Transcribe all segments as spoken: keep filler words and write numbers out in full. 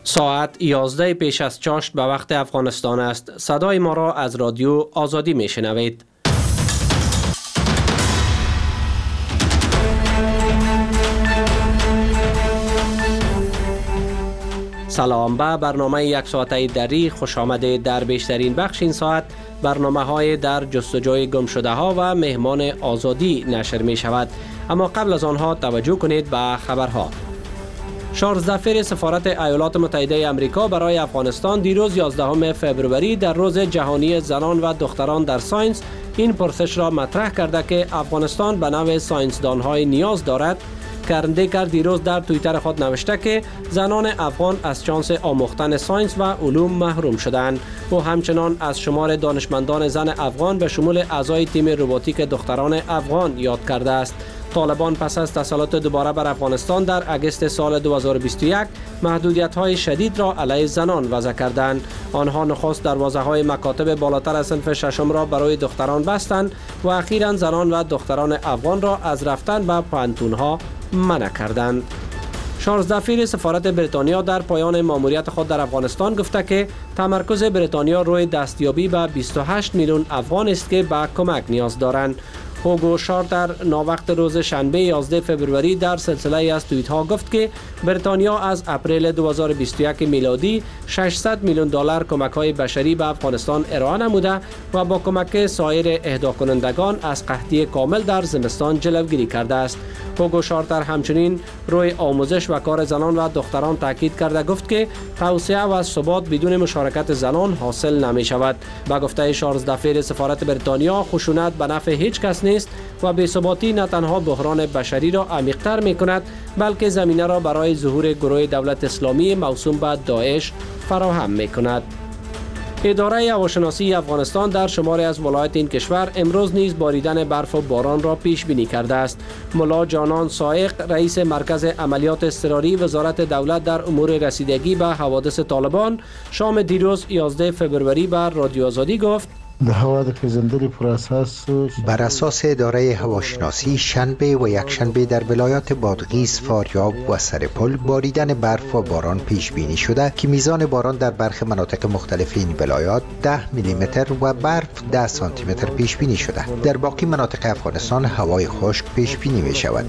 ساعت یازده پیش از چاشت به وقت افغانستان است. صدای ما را از رادیو آزادی می شنوید. سلام، به برنامه یک ساعته دری خوش آمده. در بیشترین بخش این ساعت برنامه های در جستجوی گم شده ها و مهمان آزادی نشر می شود. اما قبل از آنها توجه کنید به خبرها. چارلز دفیر سفارت ایالات متحده آمریکا برای افغانستان دیروز یازدهم فوریه در روز جهانی زنان و دختران در ساینس این پرسش را مطرح کرده که افغانستان به نوع ساینسدان‌های نیاز دارد. کرندیکر دیروز در توییتر خود نوشته که زنان افغان از شانس آموختن ساینس و علوم محروم شدند. او همچنان از شمار دانشمندان زن افغان به شمول اعضای تیم روباتیک دختران افغان یاد کرده است. طالبان پس از تسلط دوباره بر افغانستان در اگست سال دو هزار و بیست و یک محدودیت‌های شدید را علیه زنان وضع کردند. آنها نخست دروازه‌های مکاتب بالاتر از صنف ششم را برای دختران بستند و اخیراً زنان و دختران افغان را از رفتن به پوهنتون‌ها منع کردند. چارلز دفیر سفارت بریتانیا در پایان ماموریت خود در افغانستان گفته که تمرکز بریتانیا روی دستیابی به بیست و هشت میلیون افغان است که به کمک نیاز دارند. هوگو شارتر ناوقت روز شنبه یازده فوریه در سلسله از توییت ها گفت که بریتانیا از اپریل دو هزار و بیست و یک میلادی ششصد میلیون دلار کمک های بشری به افغانستان ارائه نموده و با کمک سایر اهدا کنندگان از قحطی کامل در زمستان جلوگیری کرده است. هوگو شارتر همچنین روی آموزش و کار زنان و دختران تاکید کرده گفت که توسعه و ثبات بدون مشارکت زنان حاصل نمی شود. با گفته چارلز دفیر سفارت بریتانیا، خشونت به نفع هیچ کس نیست و بی‌ثباتی نه تنها بحران بشری را عمیق‌تر می‌کند بلکه زمینه را برای ظهور گروه دولت اسلامی موسوم به داعش فراهم می‌کند. اداره هواشناسی افغانستان در شماری از ولایات این کشور امروز نیز باریدن برف و باران را پیش بینی کرده است. ملا جانان سائق، رئیس مرکز عملیات اضطراری وزارت دولت در امور رسیدگی به حوادث طالبان، شام دیروز یازده فوریه بر رادیو آزادی گفت: بر اساس اداره هواشناسی شنبه و یکشنبه در ولایات بادغیس، فاریاب و سرپل باریدن برف و باران پیش بینی شده که میزان باران در برخی مناطق مختلف این ولایات ده میلی متر و برف ده سانتی متر پیش بینی شده. در باقی مناطق افغانستان هوای خشک پیش بینی می شود.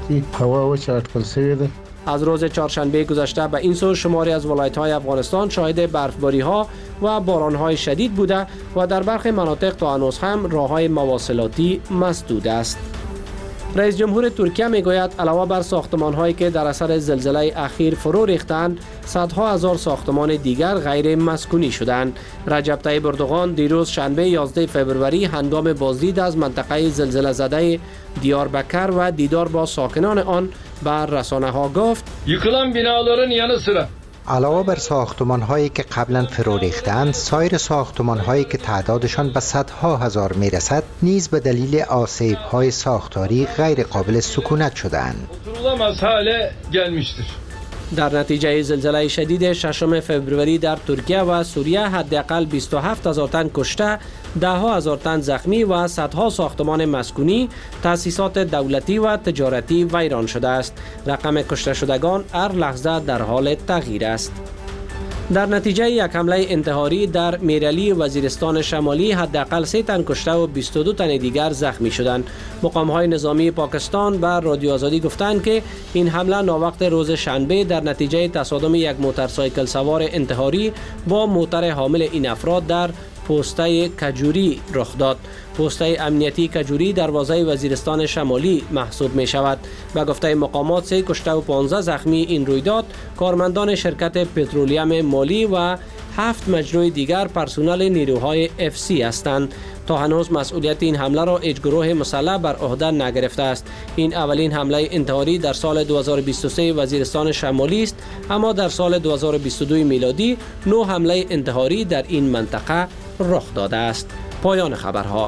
از روز چهارشنبه گذشته به این سو شماری از ولایت‌های افغانستان شاهد برفباری‌ها و باران‌های شدید بوده و در برخی مناطق تا هنوز هم راه‌های مواصلاتی مسدود است. رئیس جمهور ترکیه میگوید علاوه بر ساختمان‌هایی که در اثر زلزله اخیر فرو ریختند، صدها هزار ساختمان دیگر غیر مسکونی شدند. رجب طیب اردوغان دیروز شنبه یازده فوریه هنگام بازدید از منطقه زلزله زده دیاربکر و دیدار با ساکنان آن بر رسانه‌ها گفت: یکلان بیناların yanı sıra علاوه بر ساختمان هایی که قبلا فرو ریختند، سایر ساختمان هایی که تعدادشان به صدها هزار می رسد نیز به دلیل آسیب های ساختاری غیر قابل سکونت شدند. oturulamaz hale gelmiştir. در نتیجه زلزله شدید ششم فوریه در ترکیه و سوریه حداقل بیست و هفت هزار تن کشته، ده هزار تن زخمی و صدها ساختمان مسکونی، تأسیسات دولتی و تجارتی ویران شده است. رقم کشته شدگان هر لحظه در حال تغییر است. در نتیجه یک حمله انتحاری در میرعلی وزیرستان شمالی حداقل سه تن کشته و بیست و دو تن دیگر زخمی شدند. مقام‌های نظامی پاکستان بر رادیو آزادی گفتند که این حمله ناوقت روز شنبه در نتیجه تصادم یک موتورسایکل سوار انتحاری با موتر حامل این افراد در پوسته کجوری رخ داد. پوسته امنیتی کجوری دروازه وزیرستان شمالی محسوب می شود. به گفته مقامات سه کشته و پانزده زخمی این رویداد کارمندان شرکت پترولیم مالی و هفت مجموعه دیگر پرسنل نیروهای اف سی هستند. تا هنوز مسئولیت این حمله را هیچ گروه مسلح بر عهده نگرفته است. این اولین حمله انتحاری در سال دو هزار و بیست و سه وزیرستان شمالی است، اما در سال دو هزار و بیست و دو میلادی نو حمله انتحاری در این منطقه رخ داده است. پایان خبرها.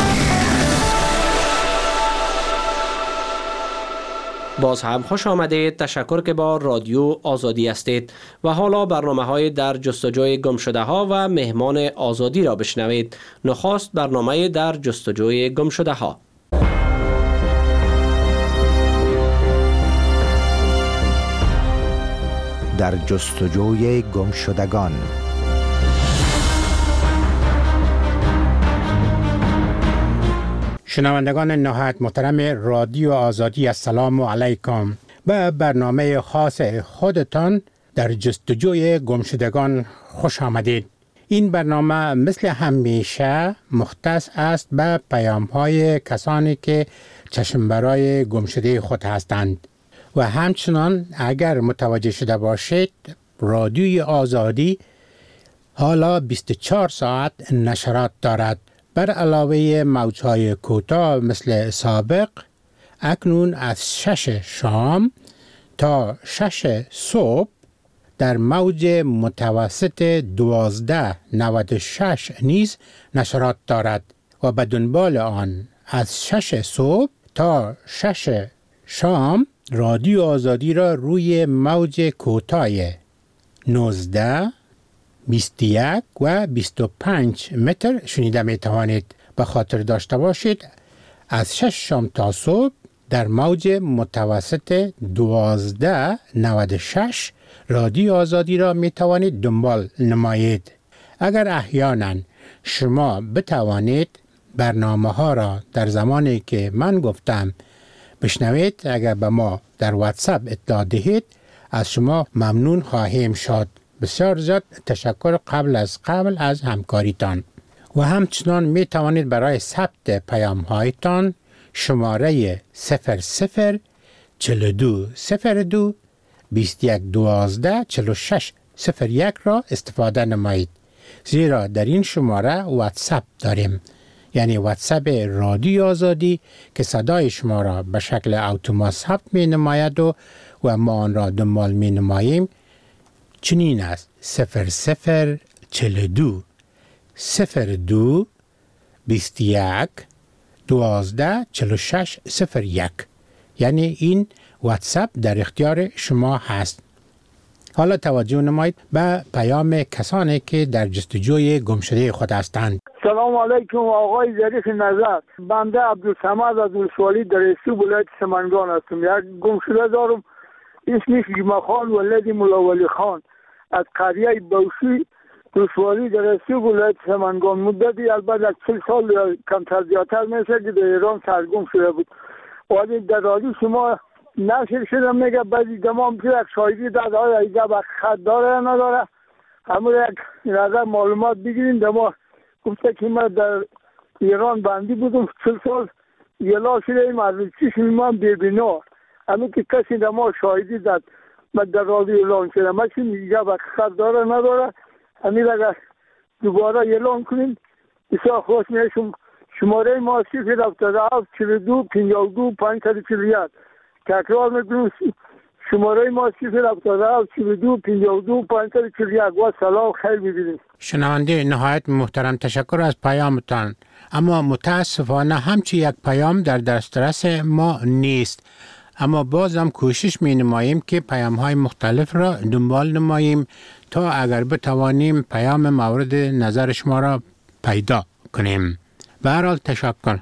باز هم خوش آمدید. تشکر که با رادیو آزادی هستید و حالا برنامه های در جستجوی گم شده ها و مهمان آزادی را بشنوید. نخست برنامه در جستجوی گم شده ها. در جستجوی گمشدگان. شنوندگان نهایت محترم رادیو آزادی، السلام علیکم. به برنامه خاص خودتان در جستجوی گمشدگان خوش آمدید. این برنامه مثل همیشه مختص است به پیام‌های کسانی که چشم برای گمشده خود هستند و همچنان اگر متوجه شده باشید رادیوی آزادی حالا بیست و چهار ساعت نشرات دارد. بر علاوه موجهای کوتاه مثل سابق، اکنون از شش شام تا شش صبح در موج متوسط دوازده نود و شش نیز نشرات دارد و به دنبال آن از شش صبح تا شش شام رادیو آزادی را روی موج کوتاه نوزده، بیست و یک و بیست و پنج متر شنیده می توانید. به خاطر داشته باشید از شش شام تا صبح در موج متوسط دوازده نود و شش رادیو آزادی را می توانید دنبال نمایید. اگر احیانا شما بتوانید برنامه ها را در زمانی که من گفتم بشنوید، اگر به ما در واتساپ اطلاع دهید از شما ممنون خواهیم شد. بسیار زیاد تشکر قبل از قبل از همکاریتان. و همچنان می توانید برای ثبت پیام هایتان شماره صفر صفر چهل و دو صفر دو بیست و یک دوازده چهل و شش صفر یک را استفاده نمایید، زیرا در این شماره واتساپ داریم، یعنی واتساپ رادیو آزادی که صدای شما را به شکل اتومات ثبت می نماید و و ما آن را دنبال می نماییم. چنین است: صفر صفر چهل و دو صفر دو بیست و یک دوازده چهل و شش صفر یک، یعنی این واتساپ در اختیار شما هست. حالا توجه نمایید به پیام کسانی که در جستجوی گمشده خود هستند. سلام علیکم آقای ظریف نظر. بنده عبدالصمد از ولسوالی در استو ولایت سمنگان هستم. یک گمشده دارم اسمش جمعه خان ولد مولا ولی خان از قریه بوشی ولسوالی در استو ولایت سمنگان. مدتی البته از چهل سال کمتر زیادتر میشه که در ایران سرگم شده بود. ولی در رادیو شما نشر شده میگه بعضی دمام که یک شاهدی داده های ایجا با خط داره یا نداره، همون یک نظر معلومات بگیریم. دما گفته که من در ایران بندی بودم چل سال یلا شده ایم از چشم من ببینا، همون که کسی دما شاهدی داد من در رادیو اعلان شده. من چی ایجا با خط داره نداره، همین اگر دوباره اعلان کنیم بسیار خوش میشم. شماره ما صفر هفتاد و هفت چهل و دو پنجاه و دو پانصد و چهل و یک. تکرار میکنم شماره ما صفر هفتاد و هفت چهل و دو پنجاه و دو پانصد و چهل و یک. و سلام خیر ببینید. شنونده نهایت محترم، تشکر از پیامتان، اما متاسفانه همچی یک پیام در دسترس ما نیست، اما بازم کوشش می نماییم که پیام های مختلف را دنبال نماییم تا اگر بتوانیم پیام مورد نظر شما را پیدا کنیم. به هر حال تشکر.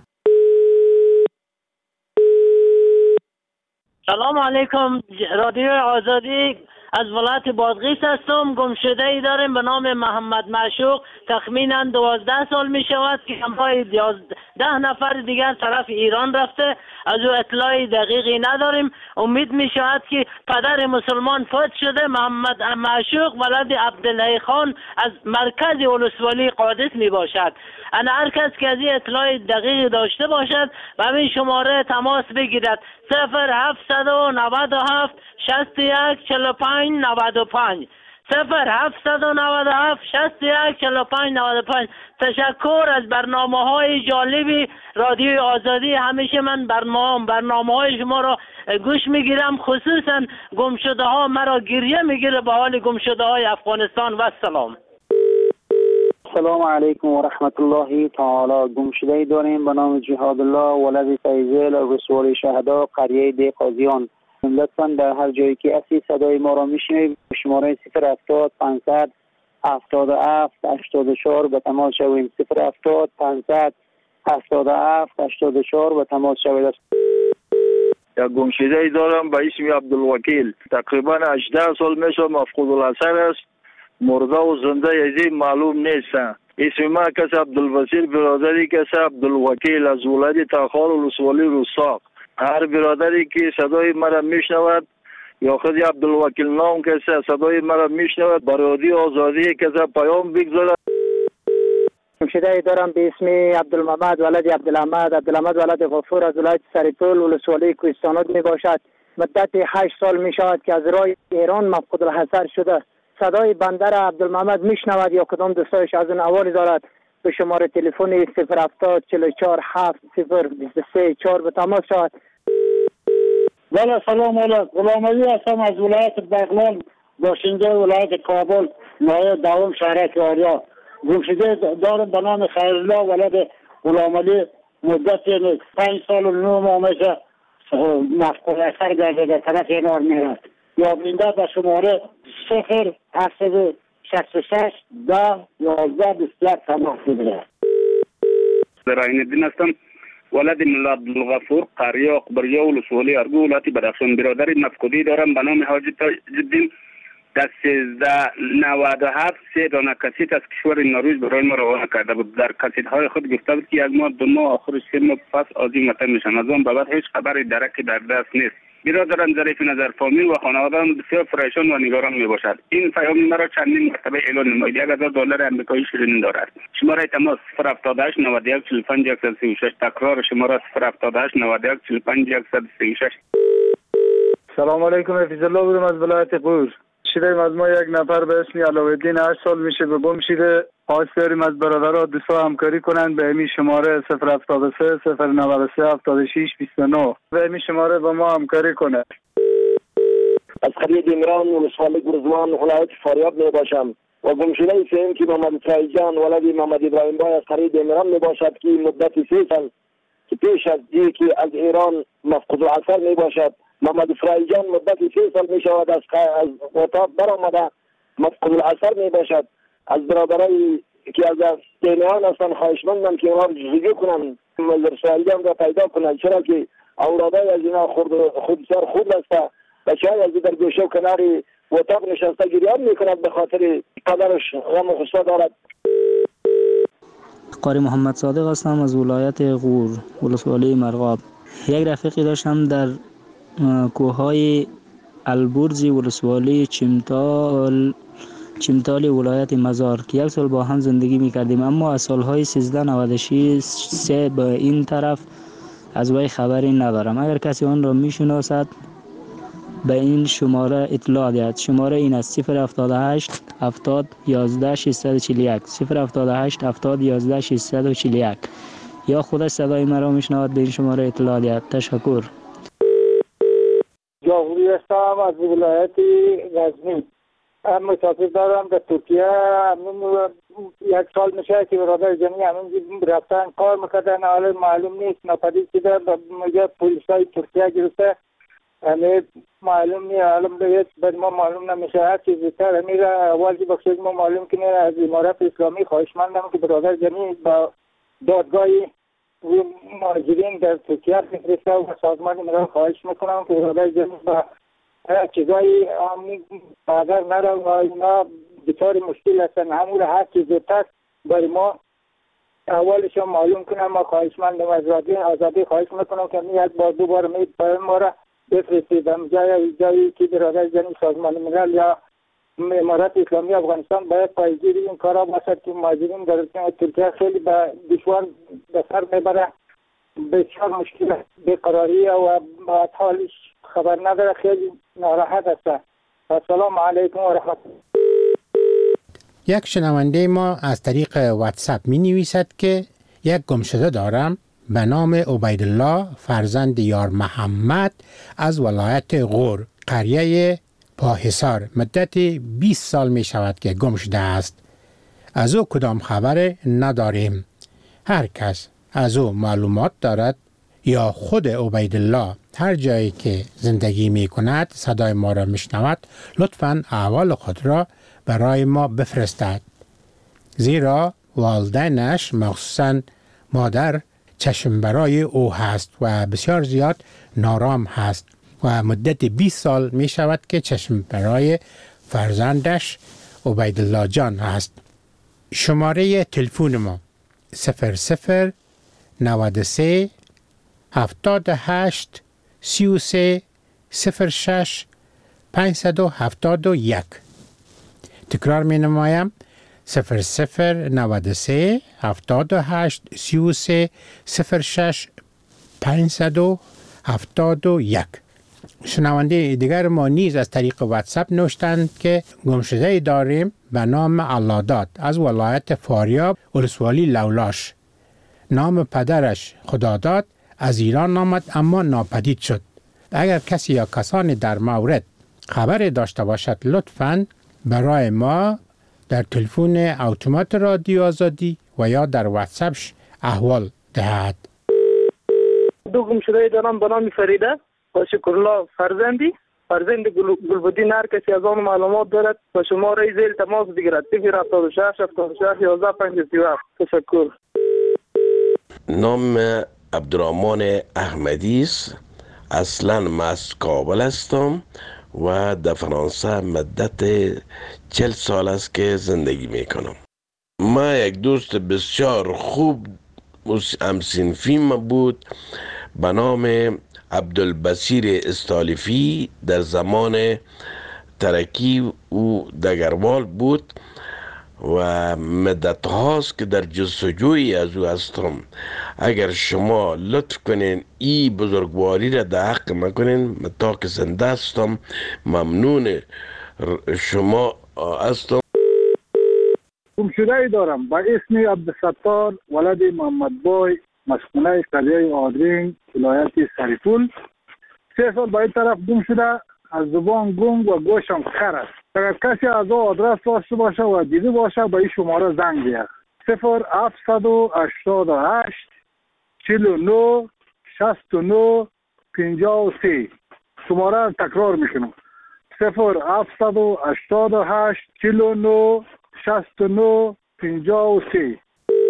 سلام علیکم، رادیو آزادی از ولایت بادغیس هستم. گمشده ای داریم به نام محمد معشوق، تخمینا دوازده سال می شود که همراه ده نفر دیگر طرف ایران رفته. از او اطلاع دقیقی نداریم. امید می شود که پدر مسلمان فوت شده. محمد معشوق ولد عبدالله خان از مرکز ولسوالی قادس می باشد. انا هر کس که از این اطلاع دقیق داشته باشد و همین شماره تماس بگیرد: صفر هفتصد و نود و هفت شصت و یک چهل و پنج نود و پنج صفر هفتصد و نود و هفت شصت و یک چهل و پنج نود و پنج. تشکر از برنامه های جالبی رادیو آزادی. همیشه من برنامه برنامه های شما را گوش میگیرم، خصوصا گمشده ها مرا گریه میگیره به حال گمشده های افغانستان. و سلام. سلام علیکم و رحمت الله تعالی. گمشده داریم به نام جهاد الله ولد فیضل ولسوالی شهدا قریه دی قاضیان. لطفا در هر جایی که اسی صدای ما را میشنوید شماره صفر هفتاد پانصد هفتاد و هفت هشتاد و چهار به تماس شویم. صفر هفتاد پانصد هفتاد و هفت هشتاد و چهار به تماس شوید. یک گمشده ای دارم به اسم عبدالوکیل. تقریبا هجده سال میشه مفقود الاثر است. مرده و زنده یزی معلوم نیست. اسم ما کس عبدالبصیر، برادری کس عبدالوکیل از ولایت تاخار ولسوالی روساق. هر برادری که صدای مرا میشنود یا خود عبدالوکیل نام کسی صدای مرا میشنود برادری آزادی کسی پیام بگذارد. گمشده دارم به اسم عبدالمحمد ولد عبدالحمد. عبدالحمد ولد غفور از ولایت سرپل ولسوالی کوهستانات می باشد. مدت هشت سال می شود که از راه ایران مفقود الحضر شده. صدای بنده را عبدالمحمد میشنود یا کدام دوستایش از اون احوالی دارد به شماره تلفن صفر هفتاد چهل و چهار هفت صفر بیست و سه چهار به تماس شود. بله سلام علیکم. غلام علی هستم از ولایت بغلان باشنده ولایت کابل نایب دوم شهرک آریا. گمشده دارم به نام خیرالله ولد غلام علی. مدت پنج سال و نه ماه میشه مفقود اثر گردیده طرف اینار میرد. یا بینده به شماره صفر هفت شست و شش ده یازده بیست و یک تماس بگیرد. زراین الدین هستم ولد ملا عبدالغفور قریه اقبریه ولسوالی ارگو ولایت بدخشان. برادر مفقودی دارم به نام حاجی تاج‌الدین. در سیزده نود و هفت سه دانه کسیت از کشور نروژ برای ما روانه کرده بود. در کسیت های خود گفته بود که یک ماه دو ماه آخرش سه ماه پس آزی وطن میشن. از آن بعد هیچ خبری درکی در دست نیست. برادرم ظریف نظر فامیل و خانواده‌ام بسیار پریشان و نگران می باشد. این پیام مرا چندین مرتبه اعلان نماید. یک هزار دلار آمریکایی شیرین دارد. شماره تماس صفر هفتاد و هشت نود و یک چهل و پنج صد و سی و شش. تکرار شماره صفر هفتاد و هشت نود و یک چهل و پنج صد و سی و شش. سلام علیکم. حفیظ الله بودم از ولایت قور. شیریم از ما یک نفر به اسم علاءالدین هشت سال میشه به گم شده. خواهش داریم از برادرها دوستا همکاری کنند به این شماره صفر هفتاد و سه صفر نود و سه هفتاد و شش بیست و نه به این شماره با ما همکاری کنند. از قریه دیمران ولسوالی گرزوان ولایت فاریاب می باشم و گمشده سیم که محمد فرایجان ولد محمد ابراهیم بای از قریه دیمران می باشد که مدت سه سال که پیش از دی که از ایران مفقود الاثر می باشد. محمد فرایجان مدت سه سال می شود از از اتاق برآمده مفقود الاثر می باشد. از برادرای که از دینیان هستن خواهشمندم که اونا جزگی کنن مزر فرایجان را پیدا کنن، چرا که اولادای از اینا خود خود بسیار خود است. بچه های از در گوشه و کناری اتاق نشسته گریان میکند به خاطر پدرش غم و غصه دارد. قاری محمد صادق هستم از ولایت غور ولسوالی مرغاب. یک رفیقی داشتم در کوههای البرز ولسوالی چمتال چمتال ولایت مزار که یک سال با هم زندگی میکردیم، اما از سالهای سیزده نود و شش سه به این طرف از وی خبری ندارم. اگر کسی آن را میشناسد به این شماره اطلاع دهد. شماره این است صفر هفتاد و هشت هفتاد یازده ششصد و چهل و یک صفر هفتاد و هشت هفتاد یازده ششصد و چهل و یک یا خودش صدای مرا میشنود به این شماره اطلاع دهد. تشکر. جاوری هستم از ولایت غزنی. مسافر دارم در ترکیه. یک سال میشه که برادر جمعی همین رفتن کار میکردن، حالا معلوم نیست ناپدید شده. میگه پلیسای ترکیه گرفته، همه معلوم نیست، حالا بگید بر ما معلوم نمیشه. هر چیز بیشتر همین را اول که بخشید ما معلوم کنه. از امارت اسلامی خواهشمندم که برادر جمعی با دادگاهی مهاجرین در ترکیه بفرسته و سازمان ملل خواهش میکنم که برادر جمعی با چیزایی بادر نره و اینا بطور مشکل هستن. همون هر چیز زودتر برای ما اولش معلوم کنم. ما خواهشمندم از رادیو آزادی خواهش میکنم که یک بار دو بار می پیام ما را بفرستید. جای جایی که برادر جمعی سازمان ملل یا امارت اسلامی افغانستان باید پایگیر این کارا باشد که مهاجرین در ترکیه خیلی به دشوار به سر میبره. بسیار مشکل بیقراری و بعد حالش خبر نداره، خیلی ناراحت است. السلام علیکم و رحمت الله. یک شنونده ما از طریق واتساپ می نویسد که یک گمشده دارم به نام عبیدالله فرزند یار محمد از ولایت غور قریه پاحصار. مدت بیست سال می شود که گم شده است. از او کدام خبر نداریم. هر کس از او معلومات دارد یا خود عبیدالله هر جایی که زندگی می کند صدای ما را می شنود، لطفاً احوال خود را برای ما بفرستد. زیرا والدینش مخصوصاً مادر چشم برای او هست و بسیار زیاد نارام هست و مدت بیست سال می شود که چشم برای فرزندش عبیدالله جان هست. شماره تلفن ما صفر صفر نود و سه هفتاد و هشت سی و سه صفر شش پانصد و هفتاد و یک. تکرار می نمایم صفر صفر نود و سه هفتاد و هشت سی و سه صفر شش پانصد و هفتاد و یک. شنونده دیگر ما نیز از طریق واتساپ نوشتند که گمشده داریم به نام اللهداد از ولایت فاریاب ولسوالی لولاش. نام پدرش خداداد از ایران آمد اما ناپدید شد. اگر کسی یا کسانی در مورد خبر داشته باشد لطفاً برای ما در تلفن اتومات رادیو آزادی و یا در واتساپش احوال دهد. دو گمشده دارم به نام فریده و شکرالله فرزندی فرزند گلبدی نر کسی از آن معلومات دارد و شماره زیر تماس بگیرد صفر هفتاد و شش هفتاد و شش یازده پنجاه و هفت. تشکر. نام عبدالرحمن احمدی است. اصلا من از کابل هستم و در فرانسه مدت چل سال است که زندگی میکنم. ما یک دوست بسیار خوب همسنفی ما بود به نام عبدالبصیر استالیفی. در زمان ترکی او دگروال بود و مدت هاست که در جستجوی از او هستم. اگر شما لطف کنین ای بزرگواری را در حق مکنین، من تا که زنده هستم ممنون شما هستم. گمشده دارم با اسم عبدالستار ولد محمد بای مسکونه قریه آدرین ولایت سرپول. سه سال با این طرف گم شده، از زبان گنگ و گوشم خر است. اگر کسی از او آدرس داشته باشه و دیده باشه به این شماره زنگ بیاد صفر هفتصد و هشتاد و هشت چهل و نه شصت و نه پنجاه و سه. شماره را تکرار میکنم صفر هفتصد و هشتاد و هشت چهل و نه شصت و نه پنجاه و سه.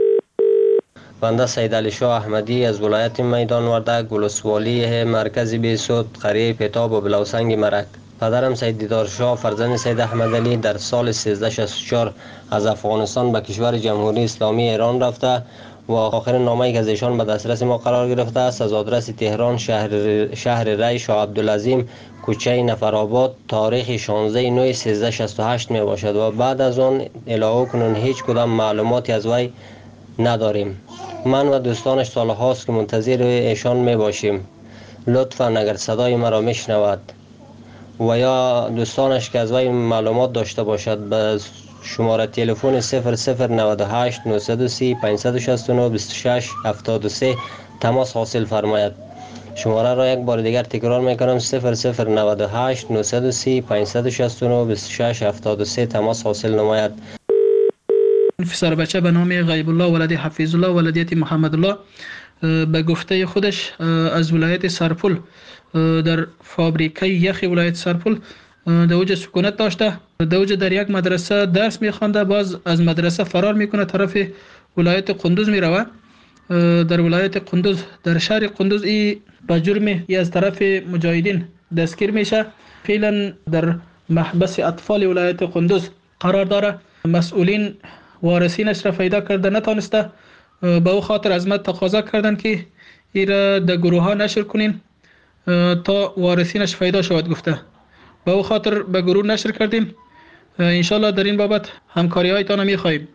بنده سید علی شاه احمدی از ولایت میدان وردک ولسوالی مرکز بیسود قریه پیتاب و بلوسنگ مرک. پدرم سید دیدار شاه فرزند سید احمد علی در سال سیزده شصت و چهار از افغانستان به کشور جمهوری اسلامی ایران رفته و آخرین نامه‌ای که از ایشان به دسترس ما قرار گرفته است از آدرس تهران شهر شهر ری شاه عبدالعظیم کوچه نفرآباد تاریخ شانزده نه سیزده شصت و هشت می باشد و بعد از آن الهو کنون هیچ کدام معلوماتی از وی نداریم. من و دوستانش سال هاست که منتظر ایشان می باشیم. لطفاً اگر صدای مرا میشنود و یا دوستانش که از وی معلومات داشته باشد به شماره تلفن صفر صفر نود و هشت نهصد و سی پانصد و شصت و نه بیست و شش هفتاد و سه تماس حاصل فرماید. شماره را یک بار دیگر تکرار میکنم صفر صفر نود و هشت نهصد و سی پانصد و شصت و نه بیست و شش هفتاد و سه تماس حاصل نماید. پسر بچه به نام غیب الله ولد حفیظ الله ولدیت محمد الله به گفته خودش از ولایت سرپل در فابریکه یخ ولایت سرپل در اوج سکونت داشته. در اوج در یک مدرسه درس میخوانده، باز از مدرسه فرار میکنه طرف ولایت قندوز میروه. در ولایت قندوز در شهر قندوز ای به جرم ای از طرف مجاهدین دستگیر میشه. فعلا در محبس اطفال ولایت قندوز قرار داره. مسئولین وارثینش را پیدا کرده نتانسته، به او خاطر از ما تقاضا کردن که این را در گروه ها نشر کنین تا وارثینش پیدا شود. گفته به او خاطر به گروه نشر کردیم. انشالله در این بابت همکاری هایتان میخواهیم.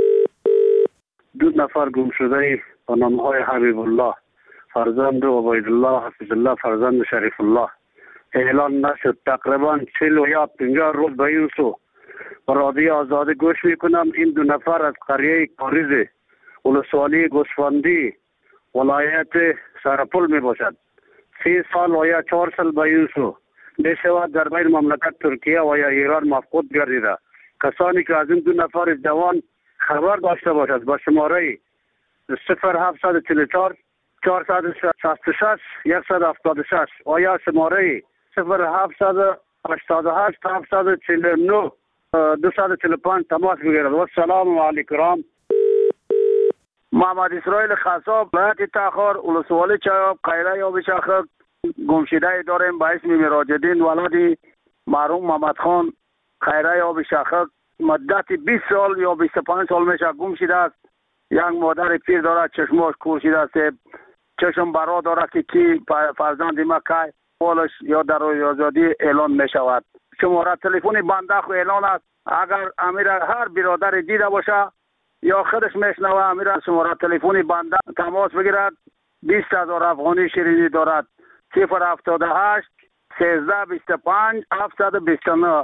دو نفر گم شده با نام های حبیب الله فرزند و عبیدالله حفیظ الله فرزند شریف الله اعلان نشد. تقریبا چهل و یا پنجاه روز به این سو و رادیو آزادی گوش میکنم. این دو نفر از قریه کاریز ولسوالی گوسفندی ولایت سرپل می باشد. سی سال و یا چهار سال به این سو می شود در بین مملکت ترکیه و یا ایران مفقود گردیده. کسانی که از این دو نفر جوان خبر داشته باشد با شماره صفر هفتصد چهل و چهار چهارصد و شصت و شش صد و هفتاد و شش و یا شماره صفر هفتصد هشتاد و هشت هفتصد و چهل و نه دویست و چهل و پنج تماس بگیرد. و السلام علیکم. محمد اسرائیل خصاب ولایت تخار ولسوالی چایاب قیره یا بشخک گمشده داریم به اسم میراجدین ولد مرحوم محمد خان قیره یا بشخک مدت بیست سال یا بیست و پنج سال میشه گم شده است. یک مادر پیر دارد چشماش کور شده است، چشم برا دارد که کی فرزند ما که بالش یا در روی آزادی اعلان می شود. شماره تلفن بنده خو اعلان است، اگر امیر هر برادر دیده باشه یا خودش میشنوه امیر شماره تلفن بنده تماس بگیرد. بیست هزار افغانی شیرینی دارد. صفر هفتاد و هشت سیزده بیست و پنج هفتصد و بیست و نه.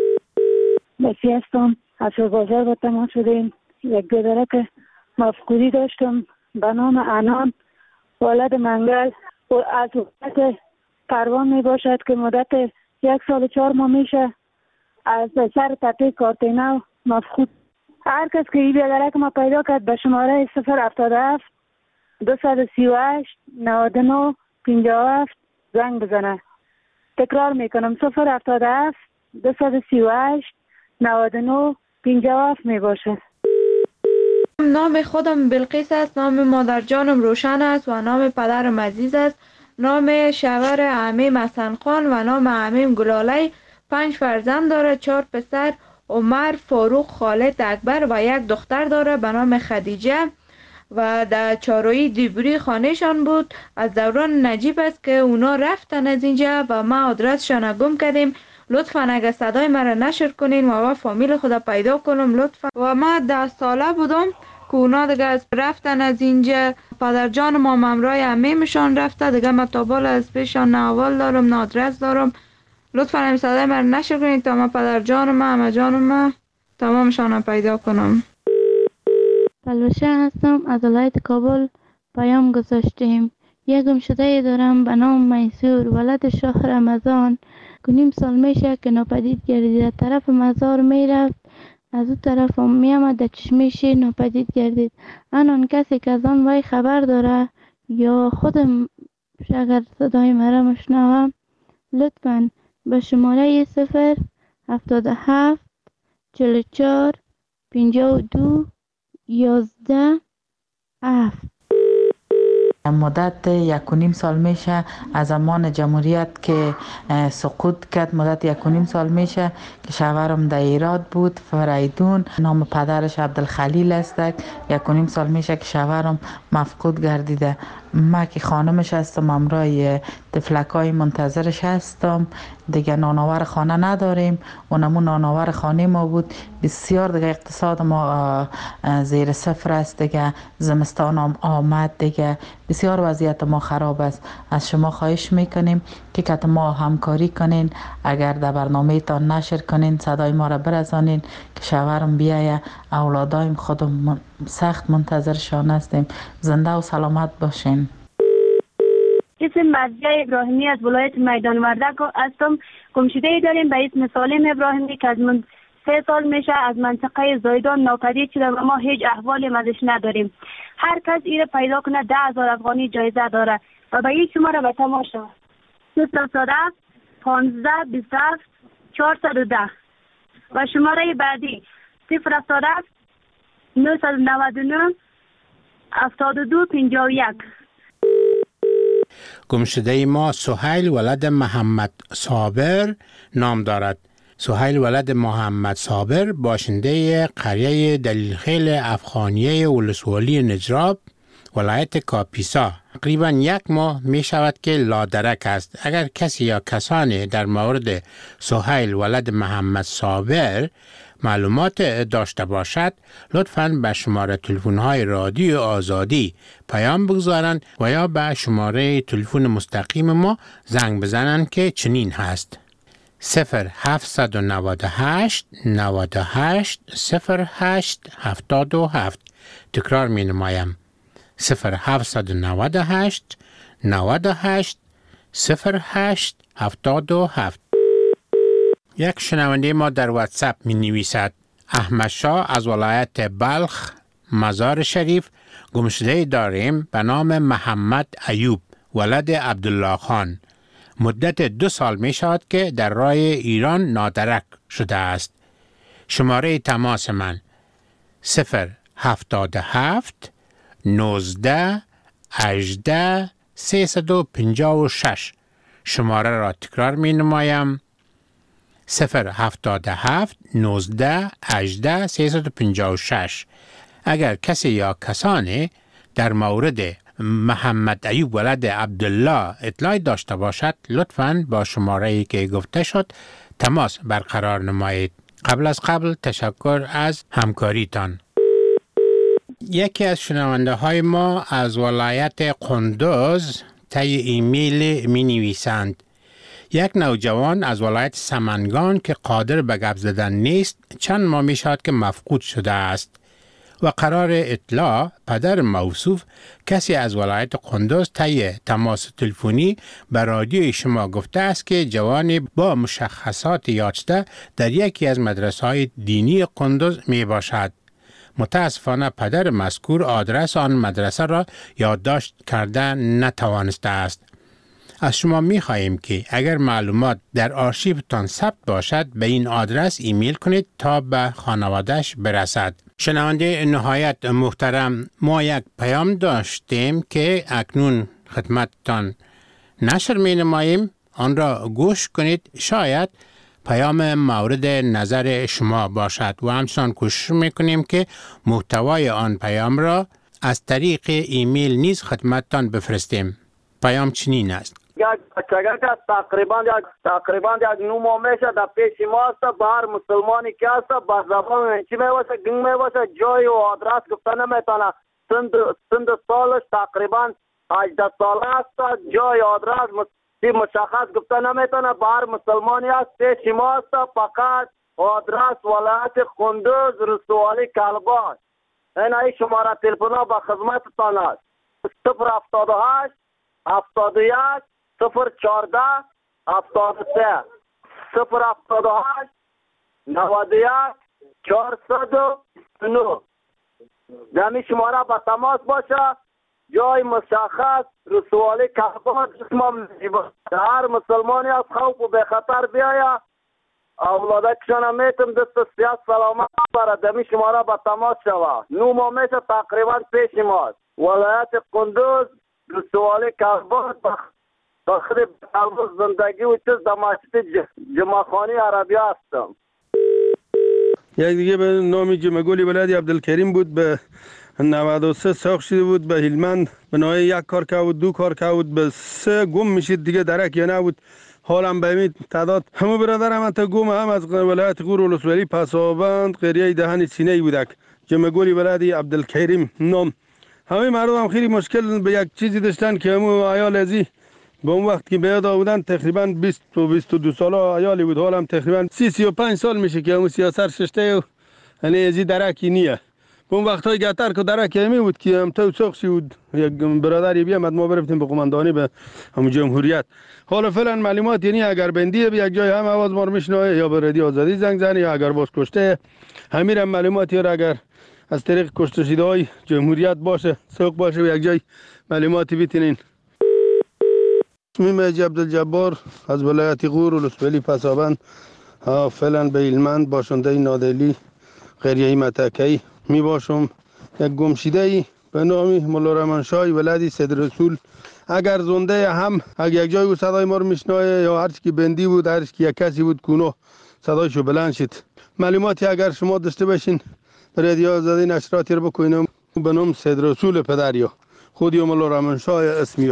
بسی هستم از بازار با تماس شدیم. یک گدرک مفقودی داشتم به نام انان ولد منگل و از وقت پروان می باشد که مدت یک سال و چهار ماه میشه از سر تپه کارتینو مفقود. هر کس که این گدرک ما پیدا کرد به شماره صفر هفتاد و هفت دویست و سی و هشت نود و نه پنجاه و هفت زنگ بزنه. تکرار میکنم صفر هفتاد و هفت دویست و سی و هشت نود و نه پنجاه و هفت می باشه. نام خودم بلقیس است، نام مادر جانم روشن است و نام پدرم عزیز است. نام شوهر عمیم حسن خان و نام عمیم گلالی. پنج فرزند داره، چهار پسر عمر، فاروق، خالد، اکبر و یک دختر داره به نام خدیجه و در چارویی دیبری خانهشان بود. از دوران نجیب است که اونا رفتن از اینجا و ما آدرسشان گم کردیم. لطفا اگر صدای مرا نشر کنین و ما فامیل خدا پیدا کنم لطفا. و ما ده ساله بودم که اونا دیگه از رفتن از اینجا. پدر جان ما ممرای عمیمشان رفته دیگه. ما تابال از پیشان نه اول دارم نه آدرس دارم. لطفا همین صدای مرا نشر کنین تا ما پدر جان ما همه جان ما تمامشان پیدا کنم. پلوشه هستم از ولایت کابل. پیام گذاشتیم. یک گمشده دارم به نام میسور ولد شاه رمضان. نیم سال میشه که ناپدید گردید. طرف مزار میرفت از او طرف هم میامد در چشمش ناپدید گردید. آن کسی که از آن وای خبر داره یا خودم اگر صدای مرا مشنوم لطفا به شماره صفر هفتاد و هفت چهل و چهار پنجاه و دو یازده هفت. مدت یک و نیم سال میشه از زمان جمهوریت که سقوط کرد. مدت یک و نیم سال میشه که شوهرم در ایراد بود فریدون. نام پدرش عبدالخلیل است. یک و نیم سال میشه که شوهرم مفقود گردیده. ما که خانمش هستم امرای تفلکای منتظرش هستم. دیگه نانآور خانه نداریم. اونمون نانآور خانه ما بود. بسیار دیگه اقتصاد ما زیر صفر است. دیگه زمستان هم آمد دیگه بسیار وضعیت ما خراب است. از شما خواهش میکنیم که کت ما همکاری کنین. اگر در برنامه تان نشر کنین صدای ما را برسانین که شوهرم بیایه. اولادایم خودم سخت منتظرشان هستیم. زنده و سلامت باشین. اسم مرضیه ابراهیمی از ولایت میدان وردک هستم. گمشده داریم به اسم سالم ابراهیمی که از من سه سال میشه از منطقه زایدان ناپدید شده و ما هیچ احوالی ازش نداریم. هر کس ایره پیدا کنه ده هزار افغانی جایزه داره و به این شماره به تماشا صفر هفتاد و هفت پانزده بیست و هفت چهارصد و ده و شماره بعدی صفر هفتاد و هفت نهصد و نود و نه هفتاد و دو پنجاه و یک. گمشده ما سهیل ولد محمد صابر نام دارد. سهیل ولد محمد صابر باشنده قریه دلیلخیل افغانیه ولسوالی نجراب ولایت کاپیسا. تقریبا یک ماه می شود که لادرک است. اگر کسی یا کسانی در مورد سهیل ولد محمد صابر معلومات داشته باشد لطفاً به شماره تلفن های رادیو آزادی پیام بگذارند و یا به شماره تلفن مستقیم ما زنگ بزنند که چنین هست: صفر هفتصد و نود و هشت نود و هشت صفر هشت هفتاد و هفت. تکرار می نمایم: صفر هفتصد و نود و هشت نود و هشت صفر هشت هفتاد و هفت. یک شنونده ما در واتساپ می نویسد: احمد شاه از ولایت بلخ مزار شریف گمشده داریم به نام محمد ایوب ولد عبدالله خان. مدت دو سال می شود که در راه ایران نادرک شده است. شماره تماس من صفر هفتاد و هفت نوزده هجده سیصد و پنجاه و شش. شماره را تکرار می نمایم: صفر هفتاد و هفت نوزده هجده سیصد و پنجاه و شش. اگر کسی یا کسانی در مورد محمد ایوب ولد عبدالله اطلاعی داشته باشد، لطفاً با شماره‌ای که گفته شد تماس برقرار نمایید. قبل از قبل تشکر از همکاریتان. یکی از شنونده های ما از ولایت قندوز طی ایمیل می نویسند: یک نوجوان از ولایت سمنگان که قادر به گپ زدن نیست چند ماه می شود که مفقود شده است و قرار اطلاع پدر موصوف کسی از ولایت قندوز طی تماس تلفنی به رادیوی شما گفته است که جوانی با مشخصات یافته در یکی از مدرسه‌های دینی قندوز می باشد. متاسفانه پدر مذکور آدرس آن مدرسه را یادداشت کرده نتوانسته است. از شما می خواهیم که اگر معلومات در آرشیوتان ثبت باشد به این آدرس ایمیل کنید تا به خانواده‌اش برسد. شنونده نهایت محترم، ما یک پیام داشتیم که اکنون خدمتتان نشر می نماییم. آن را گوش کنید، شاید پیام مورد نظر شما باشد و همچنان کوشش می کنیم که محتوای آن پیام را از طریق ایمیل نیز خدمتتان بفرستیم. پیام چنین است: یک بچگه که تقریبا یک تقریبا یک نو ماه میشه در پیش ما است. بر مسلمانی که است با زبان چی میواسه گنگ میواسه جای و آدرس گفته نمیتونه. سند سند سالش تقریبا هجده ساله است. جای آدرس مشخص گفته نمیتونه. بر مسلمانی است پیش ما است. فقط آدرس ولایت قندوز رسوالی کلبان. این ای شماره تلفن ها به خدمتتان است: صفر هفتاد و هشت هفتاد و یک صفر چهارده هفتاد و سه صفر هفتاد و هشت نود و یک چهارصد و نه. دمی شماره به تماس باشه. جای مشخص رسوالی کلبان جسمم هر مسلمانی از خوف و به خطر بیاید. اولاده کشانه میتم دست سیاست سلامت برد. دمی شماره به تماس شوه. نو ما میشه تقریبا پیش ماست. ولایت قندوز رسوالی کلبان بخری قلبوز زندگی و چیز در مسجد جمعخانی عربی هستم. یک دیگه به نام جمعگولی ولادی عبدالکریم بود، به نود و سه ساخت شده بود، به هلمند به نوعی یک کار که بود دو کار که بود به سه گم میشید دیگه درک یا نبود. حالم به این تعداد همه برادرم انتا گم هم از ولایت غور ولسوالی پسابند قریه دهن سینه بودک. جمعگولی ولادی عبدالکریم نام. همه مردم هم خیلی مشکل به یک چیزی داشتن که همون عیال ازی به اون وقت که بیاد بودن تقریبا بیست و بیست و دو ساله عیالی بود. حالا هم تقریبا سی سی و پنج سال میشه که همون سیاست ششته و یعنی ازی درکی نیه. به اون وقت های گتر که درکی همی بود که هم تو سخشی بود. یک برادری بیامد ما برفتیم به قماندانی به همون جمهوریت. حالا فعلا معلومات یعنی اگر بندیه به یک جای هم آواز ما رو میشنوه یا به رادیو آزادی زنگ زنه یا اگر باز کشته همین هم معلوماتی را اگر از طریق کشته شده های جمهوریت باشه سوق باشه به یک جای معلوماتی بیتینین. اسمیم اجی عبدالجبار از ولایت غور ولسوالی پسابند، فعلا به هلمند باشنده نادلی قریه متکی می باشم. یک گمشیده ای به نام مولا رحمانشاه ولدی سید رسول اگر زنده هم اگر یک جای او صدای ما رو میشنوه یا هر چی که بندی بود هر چی که یک کسی بود کونو صدایشو بلند شد. معلوماتی اگر شما داشته باشین رادیو آزادی نشراتی رو بکنیم به نام سید رسول پدریا خودی مولا رحمانشاه اسمیو.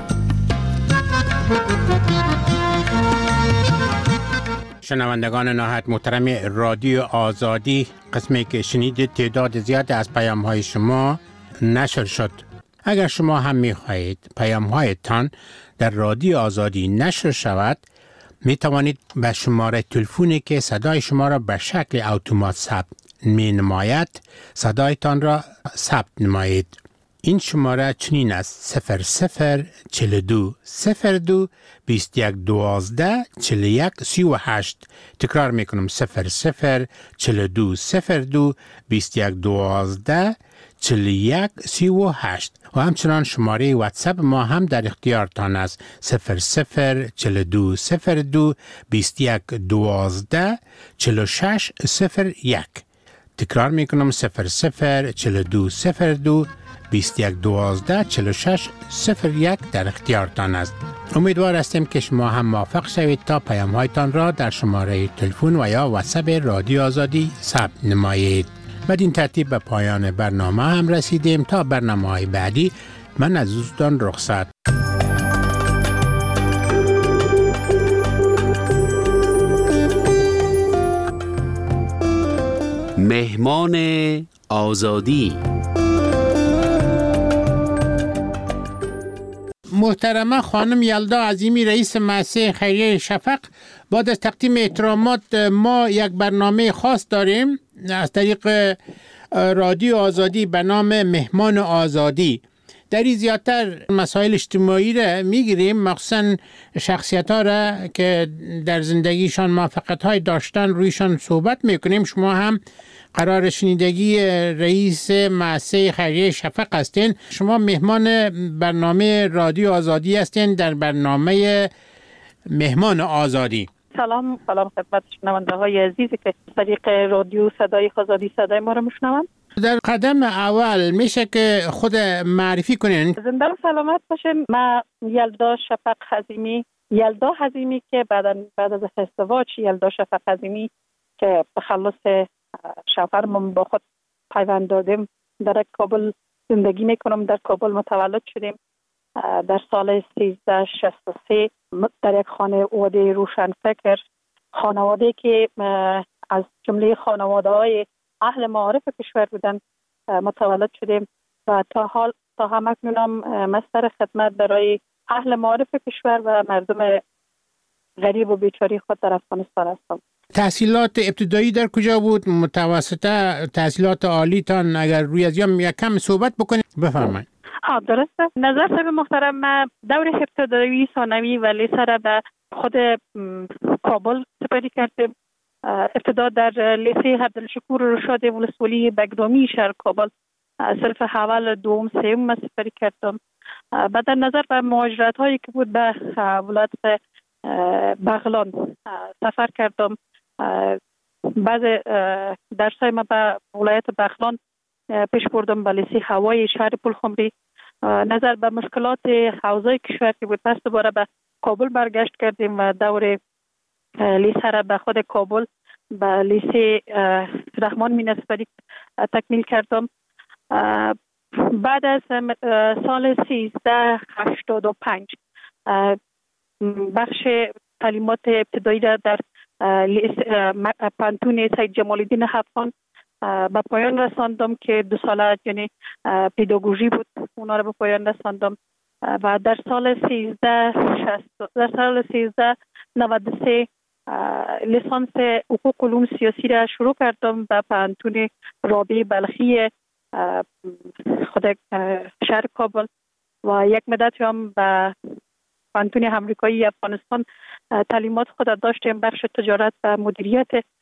شنوندگان نهایت محترم رادیو آزادی، قسمی که شنیدید تعداد زیاد از پیام های شما نشر شد. اگر شما هم می خواهید پیام هایتان در رادیو آزادی نشر شود، می توانید به شماره تلفنی که صدای شما را به شکل اتومات ثبت می نماید صدایتان را ثبت نمایید. این شماره چنین است: صفر صفر چل دو صفر دو بیست یک دوازده چل یک سی و هشت. تکرار میکنم: صفر صفر چل دو صفر دو بیست یک دوازده چل یک سی و هشت. و همچنان شماره واتساپ ما هم در اختیارتان است: صفر صفر چل دو صفر دو بیست یک دوازده چل شش صفر یک. تکرار میکنم: صفر صفر چل دو صفر دو بیست و یک دوازده چهل و شش صفر یک در اختیارتان است. امیدوار هستیم که شما هم موافق شوید تا پیام هایتان را در شماره تلفن و یا واتساپ رادیو آزادی ثبت نمایید. بدین ترتیب به پایان برنامه هم رسیدیم. تا برنامه های بعدی من از دوستان رخصت. مهمان آزادی. محترمه خانم یلدا عظیمی رئیس مؤسسه خیریه شفق، بعد از تقدیم احترامات ما یک برنامه خاص داریم از طریق رادیو آزادی به نام مهمان آزادی. در این زیادتر مسائل اجتماعی را میگیریم، مخصوصا شخصیت ها را که در زندگیشان موفقیت های داشتن رویشان صحبت میکنیم. شما هم قرار شنیدگی رئیس مؤسسه خیریه شفق هستین. شما مهمان برنامه رادیو آزادی هستین در برنامه مهمان آزادی. سلام سلام خدمت شنونده های عزیزی که طریق رادیو صدای آزادی صدای ما رو میشنوند. در قدم اول میشه که خود معرفی کنین. زنده و سلامت باشین. من یلدا شفق حزیمی، یلدا حزیمی که بعد بعد از ازدواج یلدا شفق حزیمی که به خلاص شوهرم با خود پیوند دادیم در کابل زندگی میکنم. در کابل متولد شدیم در سال سیزده شصت و سه در یک خانواده روشنفکر، خانواده که از جمله خانواده های اهل معارف کشور بودن متولد شدیم و تا حال تا همکنون مستر خدمت برای اهل معارف کشور و مردم غریب و بیچاره خود در افغانستان هستم. تحصیلات ابتدایی در کجا بود؟ متوسطه، تحصیلات عالی تان اگر روی از یا کم صحبت بکنید بفرمایید. ها درسته. نظر صاحب محترم، من دور ابتدایی ثانوی و لیسه را به خود کابل سپری کردم. ابتدا در لیسه عبدالشکور رشاد ولسوالی بگرامی شهر کابل صرف اول دوم سوم سپری کردم. بعد در نظر به مهاجرت هایی که بود به ولایت بغلان سفر کردم. بعض درس های ما به ولایت بغلان پیش بردم به لیسه هوایی شهر پلخمری. نظر به مشکلات حوزه کشور که بود پس دوباره به کابل برگشت کردیم و دور لیسه را به خود کابل به لیسه رحمان مینسپری تکمیل کردم. بعد از سال سیزده هشتاد و پنج بخش تعلیمات ابتدایی را در پانتون سید جمال الدین افغان به پایان رساندم که دو ساله یعنی پداگوژی بود، اونا را به پایان رساندم و در سال سیزده شصت در سال سیزده نود و سه لیسانس حقوق علوم سیاسی را شروع کردم به پانتون رابعه بلخی خود شهر کابل و یک مدت هم به پانتون امریکایی افغانستان تعلیمات خود داشتیم. بخش تجارت و مدیریت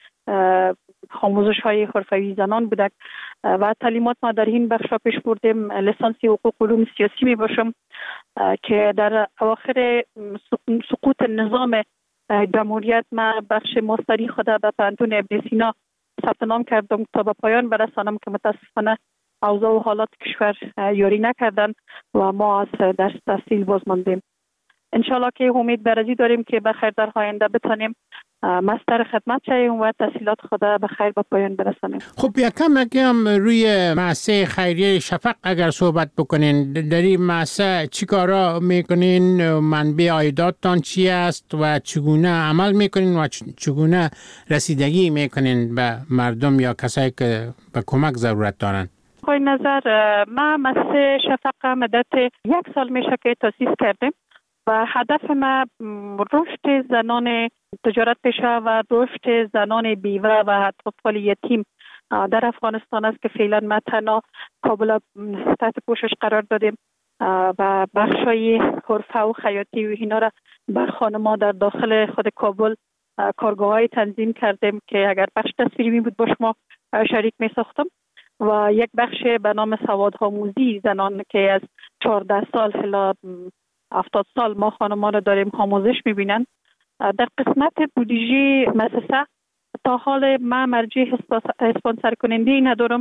آموزش های حرفه‌ای زنان بودک و تعلیمات ما در این بخش پیش بردیم. لیسانس حقوق علوم سیاسی می باشم که در اواخر سقوط نظام جمهوریت ما بخش ماستری خود به پانتون ابن سینا ثبت نام کردم تا به پایان برسانم که متاسفانه اوضاع و حالات کشور یاری نکردن و ما از درس تحصیل باز ماندیم. انشالله که امید برازی داریم که بخیر در آینده بتانیم مستر خدمت شویم و تحصیلات خود بخیر به پایان برسانیم. خب یکم یکم روی مؤسسه خیریه شفق اگر صحبت بکنین، در این مؤسسه چی کارا میکنین؟ منبع عایداتتان چی است و چگونه عمل میکنین و چگونه رسیدگی میکنین به مردم یا کسایی که به کمک ضرورت دارن؟ خواهی نظر ما مؤسسه شفق مدت یک سال میشه که تاسیس کردیم و هدف ما رشد زنان تجارت پیشه و رشد زنان بیوه و اطفال یتیم در افغانستان است که فعلا ما تنها کابل تحت پوشش قرار دادیم و بخشای حرفه و خیاطی و اینا را بر خانم‌ها در داخل خود کابل کارگاه‌های تنظیم کردیم که اگر بخش تصویری می بود با شما شریک می ساختم و یک بخش به نام سوادآموزی زنان که از چهارده سال الی هفتاد سال ما خانمان رو داریم آموزش میبینن. در قسمت بودجه مؤسسه تا حال ما مرجع اسپانسر کننده ندارم.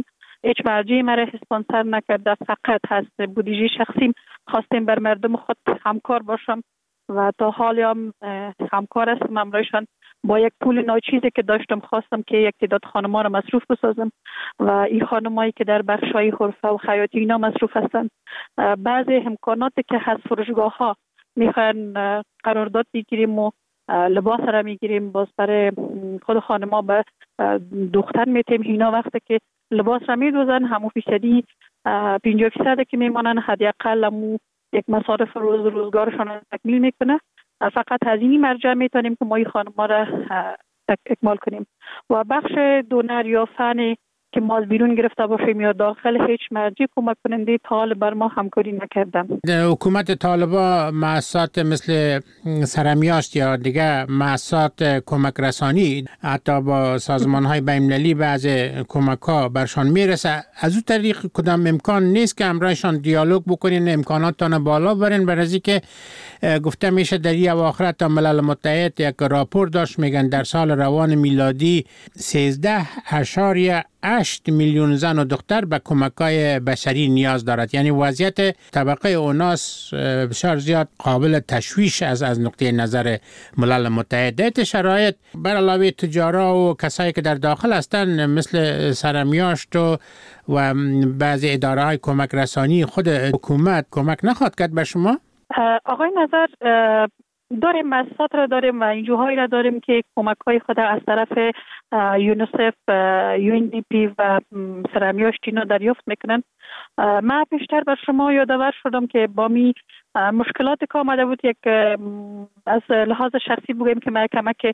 هیچ مرجعی مرا اسپانسر نکرده، فقط هست بودجه شخصیم خواستیم بر مردم خود همکار باشم و تا حالی هم همکار هستم امرایشان. با یک پول ناچیزی که داشتم خواستم که یک تعداد خانم‌ها را مصروف بسازم و این خانمایی که در بخش‌های حرفه و خیاطی اینا مصروف هستند، بعضی امکاناتی که هست فروشگاه ها میخواین قرارداد بگیریم و لباس را میگیریم، باز برای خود خانم‌ها به دختر میتیم. اینا وقتی که لباس را میدوزن همون فیصدی پنجاه فیصد که میمانن حداقل همون یک مصارف روز روزگارشان را تکمیل میکنه. فقط از این مرجع میتونیم که ما این خانم‌ها را اکمال کنیم و بخش دونر یا فنی که ما از بیرون گرفته باشیم یا داخل هیچ مرجع کمک کننده تا حال بر ما همکاری نکردن. حکومت طالبان مؤسسات مثل سرمیاشت یا دیگه مؤسسات کمک رسانی حتی با سازمان های بین‌المللی بعض کمک ها برشان میرسه، از اون طریق کدام امکان نیست که امرایشان دیالوگ بکنین، امکاناتتان بالا برین؟ برای که گفته میشه در این اواخر تا ملل متحد یک راپور داشت، میگن در سال روان میلادی سیزده اشاریه هشت میلیون زن و دختر به کمک‌های بشری نیاز دارد. یعنی وضعیت طبقه اوناس بسیار زیاد قابل تشویش از از نقطه نظر ملل متحد. در شرایط بر علاوه تجارا و کسایی که در داخل هستند مثل سرمیاشت و و بعضی اداره های کمک رسانی، خود حکومت کمک نخواهد کرد به شما؟ آقای نظر، داریم مؤسسات را داریم و انجوهایی را داریم که کمک های خود از طرف یونیسف، یو ان دی پی و سرمیاشت اینا دریافت میکنن. من بیشتر بر شما یادآور شدم که با می مشکلات که آمده بود، یک از لحاظ شخصی بگویم که من کمک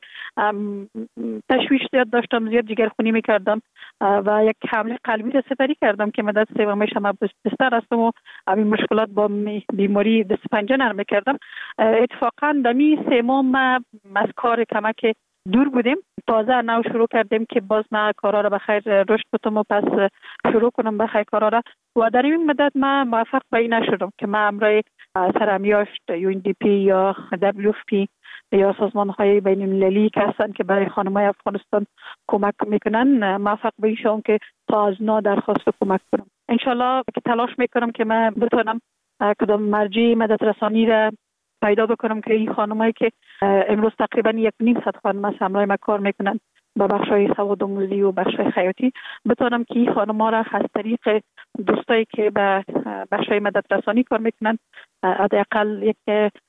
تشویش زیاد داشتم، زیاد جگرخونی میکردم و یک حمله قلبی را سپری کردم که مدت سومیش هم بستر هستم و این مشکلات با بیماری دست پنجه نرم میکردم. اتفاقا دمی سوم از کار کمک دور بودیم، تازه نو شروع کردیم که باز من کارا را بخیر رشد بتم و پس شروع کنم بخیر کارا را و در این مدت من موفق به این نشدم که من امرای سرمیاشت، یو ان دی پی یا دبلیو اف پی یا سازمان های بین المللی که هستن که برای خانمای افغانستان کمک میکنن موفق به این شدم که تا از نا درخواست کمک کنم. انشالله که تلاش میکنم که من بتونم کدام مرجع مدد رسانی را پیدا بکنم که این خانمایی که امروز تقریبا یک نیم صد خانم از همراه ما کار میکنن با بخشای سواد آموزی و بخشای خیاطی، بتونم که این خانم‌ها را از طریق دوستایی که به بخشای مدد رسانی کار میکنن حداقل یک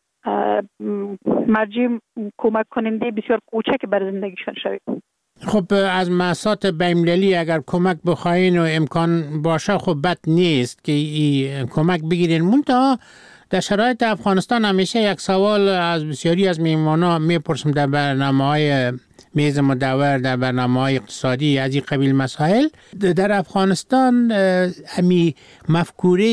مرجع کمک کننده بسیار کوچک بر زندگیشان شوید. خب از مؤسسات بین‌المللی اگر کمک بخواین و امکان باشه خب بد نیست که این کمک بگیرین. منتها در شرایط افغانستان همیشه یک سوال از بسیاری از میهمانا میپرسم در برنامه‌های میز مدور، در برنامه‌های اقتصادی از این قبیل مسائل. در افغانستان همی مفکوره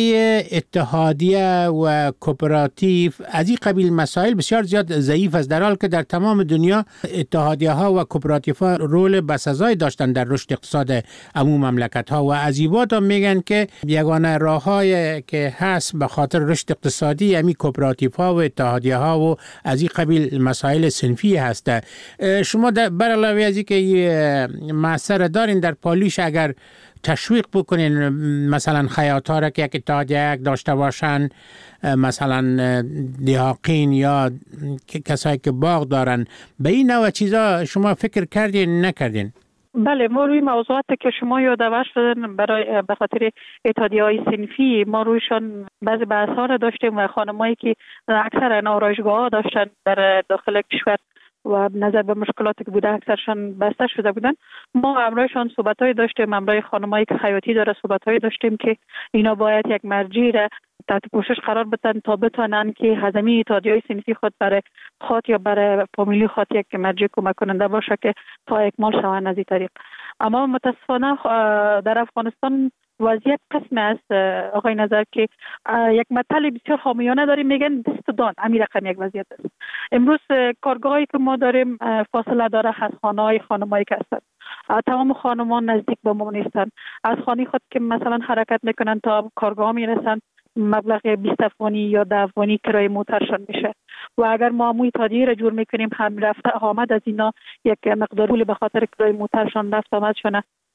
اتحادیه و کوپراتیو از این قبیل مسائل بسیار زیاد ضعیف است، در حالی که در تمام دنیا اتحادیه ها و کوپراتیو ها رول بسزای داشتن در رشد اقتصاد عموم مملکت ها و از این بعد میگن که یگانه راه‌های که هست به خاطر رشد اقتصادی همی کوپراتیو ها و اتحادیه ها و از این قبیل مسائل صنفی هست. شما بر علاوه از اینکه معصر دارین در پالیش اگر تشویق بکنین مثلا خیاط‌ها را که یک اتحادیه داشته باشن، مثلا دیهاقین یا کسایی که باغ دارن، به این نوع چیزا شما فکر کردین نکردین؟ بله، ما روی موضوعاتی که شما یادآور شدن برای به خاطر اتحادیه‌های صنفی ما رویشان بعضی بحث‌ها را داشتیم و خانمایی که اکثر آرایشگاه‌ها داشتن در داخل کشور و نظر به مشکلاتی که بوده اکثرشان بسته شده بودن، ما امرایشان صحبت‌های داشتیم، امرای خانمایی که خیاطی داره صحبت‌های داشتیم که اینا باید یک مرجع را تحت پوشش قرار بدن تا بتونن که هزینه اتحادیه‌های صنفی خود برای خود یا برای فامیلی خود یک مرجع کمک کننده باشه که تا اکمال شوند از این طریق. اما متاسفانه در افغانستان وضعیت قسم است آقای نظر که یک مطلب بسیار حامیانه داریم، میگن دست دان، همین رقم یک وضعیت است. امروز کارگاهی که ما داریم فاصله داره از خانه‌های خانمایی که هستند، تمام خانمان نزدیک به ما نیستند، از خانه خود که مثلا حرکت میکنن تا کارگاه میرسن مبلغ بیست افغانی یا ده افغانی کرایه موترشان میشه و اگر ما موی تادیه را جور میکنیم هم رفته آمد از اینا یک مقدار پول به خاطر کرایه موترشان رفت آمد شونه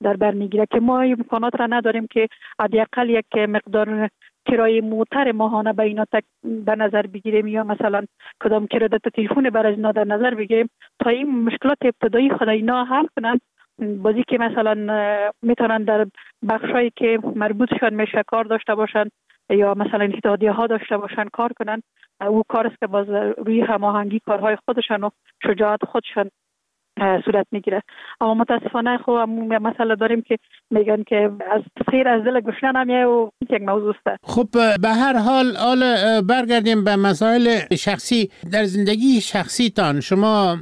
در بر میگیره که ما امکانات را نداریم که حداقل یک مقدار کرایه موتر ماهانه به اینا در نظر بگیریم یا مثلا کدام کردت تلفن برای اینا در نظر بگیریم تا این مشکلات ابتدایی خود اینا حل کنن. بازی که مثلا میتونن در بخشایی که مربوطشان میشه کار داشته باشن یا مثلا اتحادیه ها داشته باشن کار کنن، او کار است که باز روی هماهنگی کارهای خودشان و شجاعت خودشان صورت میگیره. اما متاسفانه خب مثلا داریم که میگن که از خیر از دل گشنه نمیه و یک موضوع است. خب به هر حال حال برگردیم به مسائل شخصی. در زندگی شخصی تان شما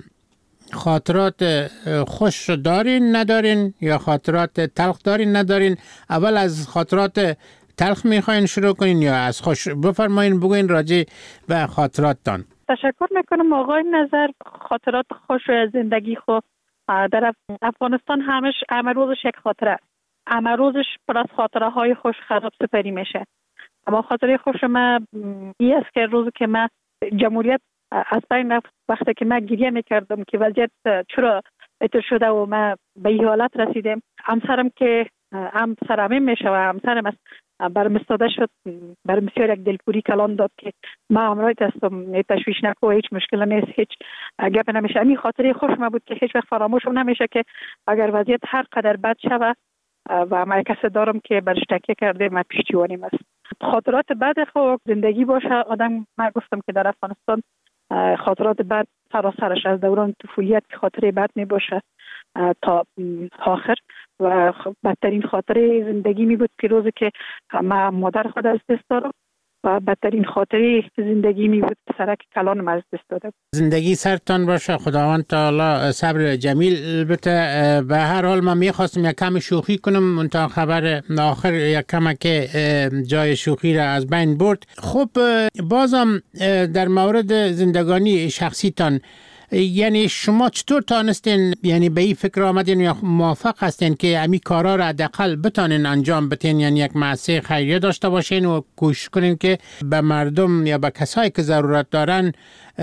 خاطرات خوش دارین ندارین یا خاطرات تلخ دارین ندارین؟ اول از خاطرات تلخ میخواین شروع کنین یا از خوش؟ بفرمایین بگوین راجع به خاطراتتان. تشکر میکنم آقای نظر. خاطرات خوش زندگی خو در افغانستان همش همه روزش یک خاطره است. همه روزش پر از خاطره های خوش خراب سپری میشه. اما خاطره خوش ما این است که روزی که ما جمهوریت از بین رفت، وقتی که من گریه میکردم که وضعیت چرا اتر شده و ما به این حالت رسیدیم، همسرم که هم سرمیم میشه و همسرم است برم استاده شد، برم بسیار یک دلپوری کلان داد که ما امرایت هستم، تشویش نکو، هیچ مشکل نیست، هیچ گپ نمیشه. همین خاطره خوش ما بود که هیچ وقت فراموش نمیشه که اگر وضعیت هر قدر بد شود و ما کسی دارم که برش تکیه کرده ما پشتیبانیم است. خاطرات بد خو زندگی باشه آدم، ما گفتم که در افغانستان خاطرات بد سراسرش از دوران طفولیت خاطره بد می باشه تا آخر و بدترین خاطره زندگی می بود که روزی که ما مادر خود از دست دادم و بدترین خاطره زندگی می بود پسرک کلانم از دست دادم. زندگی سرتان باشه، خداوند تعالی صبر جمیل بده. به هر حال من میخواستم یک کم شوخی کنم تا خبر آخر یک کم که جای شوخی را از بین برد. خب بازم در مورد زندگانی شخصی تان، یعنی شما چطور تانستین یعنی به این فکر آمدین یا موافق هستین که امی کارا را حداقل بتانین انجام بدین، یعنی یک مؤسسه خیریه داشته باشین و کوشش کنین که به مردم یا به کسایی که ضرورت دارن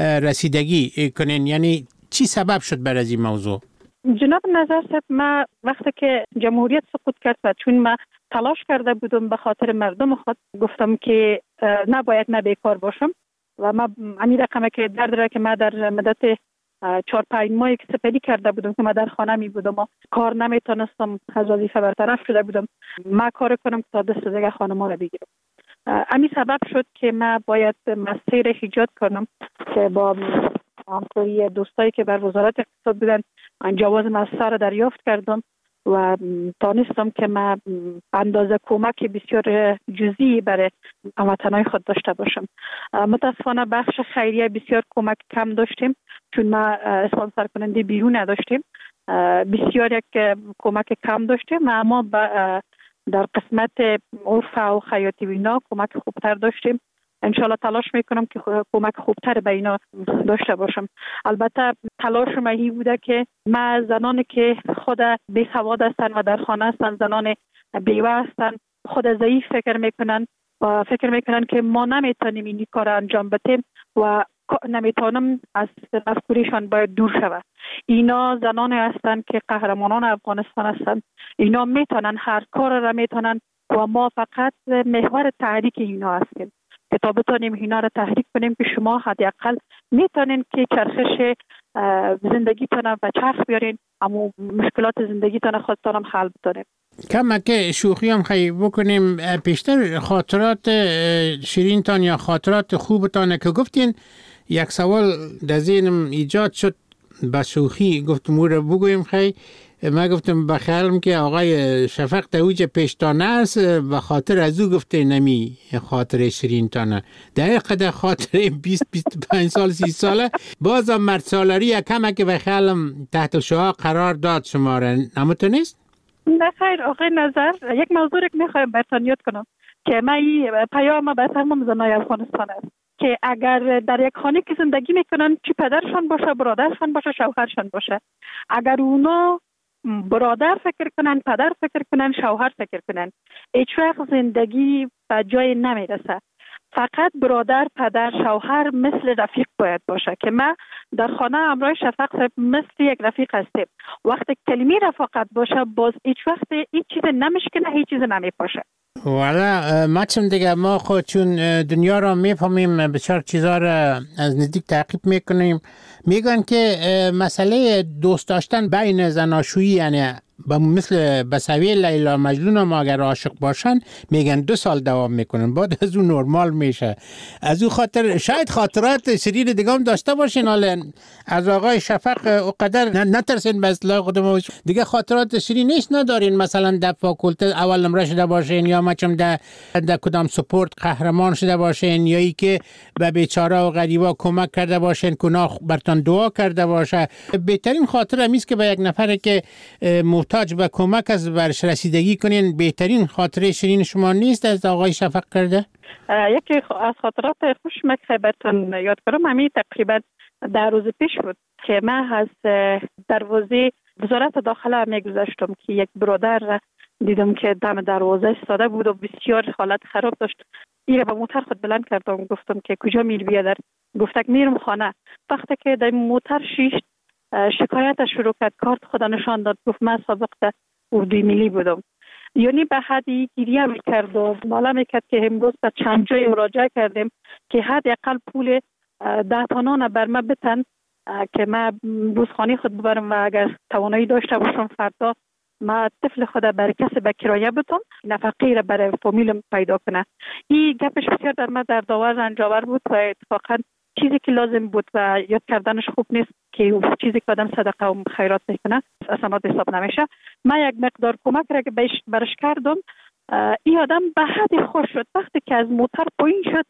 رسیدگی کنین؟ یعنی چی سبب شد برای این موضوع؟ جناب نظر صاحب، ما وقتی که جمهوریت سقوط کرد و چون ما تلاش کرده بودم به خاطر مردم خود، گفتم که نباید من بیکار باشم و ما همین رقمه که درد را که ما در مدت چهار پنج ماهی که سپری کرده بودم که ما در خانه می بودم و کار نمیتونستم، از وظیفه برطرف شده بودم، ما کار کنم که تا دست دیگه خانه ما را بگیرم. همین سبب شد که ما باید مسیر ایجاد کنم که با همکاری دوستایی که بر وزارت اقتصاد بودن جواز مسیر را دریافت کردم و دانستم که ما اندازه کمک بسیار جزئی برای هموطنان خود داشته باشم. متاسفانه بخش خیریه بسیار کمک کم داشتیم چون ما اسپانسر کننده بیرون نداشتیم، بسیار یک کمک کم داشتیم، اما در قسمت عرف و خیاطی و اینا کمک خوبتر داشتیم. انشالله تلاش میکنم که کمک خوبتر به اینا داشته باشم. البته تلاش ما این بوده که ما زنانی که خود بی سواد هستن و در خانه هستن، زنان بیوه هستن، خود ضعیف فکر میکنن و فکر میکنن که ما نمیتونیم این کار انجام بدیم و نمیتونم از مفکوریشان باید دور شود. اینا زنانی هستن که قهرمانان افغانستان هستن، اینا میتونن هر کار را میتونن و ما فقط محور تحریک اینا هستیم که تا بتونیم اینا را تحریک کنیم که شما حداقل میتونین که چرخش زندگیتون به چرخ بیارین، اما مشکلات زندگیتون خودتون هم حل بتونیم. کم که شوخی هم خیلی بکنیم، پیشتر خاطرات شیرینتان یا خاطرات خوبتان که گفتین، یک سوال در ذهنم ایجاد شد با شوخی، گفتم او را بگویم. خیلی ما گفتم بخیالم که آقای شفق تاویج پیشتانه است و خاطر از او گفته نمی خاطر شیرینتانه. در قدر خاطر بیست بیست و پنج سال سی ساله بازم مرد سالاری یکمه که بخیالم تحت شعاع قرار داد شما را، نموتو نیست؟ نه خیر آقای نظر، یک موضوع که میخوایم برتان یاد کنم که من این پیام به تمام زنای افغانستان است که اگر در یک خانه که زندگی میکنن، چی پدرشان باشه، برادرشان باشه، شوهرشان باشه، اگر اونا برادر فکر کنن، پدر فکر کنن، شوهر فکر کنن، هیچ وقت زندگی به جای نمیرسه. فقط برادر، پدر، شوهر مثل رفیق باید باشه که ما در خانه همراه شفق صاحب مثل یک رفیق هستیم. وقتی کلمه رفاقت باشه باز هیچ وقت هیچ چیز نمیشکنه، هیچ چیز نمیپاشه. والا ما چون دیگه ما خود چون دنیا را میفهمیم بسیار چیزا را از نزدیک تعقیب میکنیم. میگن که مسئله دوست داشتن بین زناشویی یعنی مثل بسوی لیلا مجنون ما اگر عاشق باشن میگن دو سال دوام میکنن، بعد از اون نرمال میشه. از اون خاطر شاید خاطرات شریر دیگه هم داشته باشین، حالا از آقای شفق اقدر نترسین به اصلاح خودمون دیگه خاطرات شریر نیست ندارین، مثلا در فاکولته اول نمره شده باشین یا مچم در در کدام سپورت قهرمان شده باشین یا ای که به بیچاره و غریبا کمک کرده باشین، گناه برتان دعا کرده باشه. بهترین خاطر همیست که به یک نفر که محتاج به کمک از برش رسیدگی کنین، بهترین خاطره شیرین شما نیست از آقای شفق کرده؟ یکی از خاطرات خوش که براتون یاد کنم همین تقریبا در روز پیش بود که من از دروازه وزارت داخله میگذشتم که یک برادر دیدم که دم دروازه ایستاده بود و بسیار حالت خراب داشت. ایره با موتر خود بلند کردم، گفتم که کجا میری بیادر؟ گفتک میرم خانه. وقتی که در موتر شیشت شکایت شروع کرد، کارت خدا نشان داد، گفت من سابق در اردوی ملی بودم. یعنی به حدی گریه میکرد و مالا میکرد که امروز تا چند جای مراجعه کردیم که حداقل پول ده تانان بر من بتن که من روزخانه خود ببرم و اگر توانایی داشته باشم فردا ما طفل خود برای کسی به کرایه بتم نفقه را برای فامیلم پیدا کنه. این گپش بسیار در من در داور رنجاور بود و اتفاقا چیزی که لازم بود و یاد کردنش خوب نیست که چیزی که آدم صدقه و خیرات میکنه اصلا حساب نمیشه. من یک مقدار کمک را که برش کردم، این آدم به حد خوش شد. وقتی که از موتر پایین شد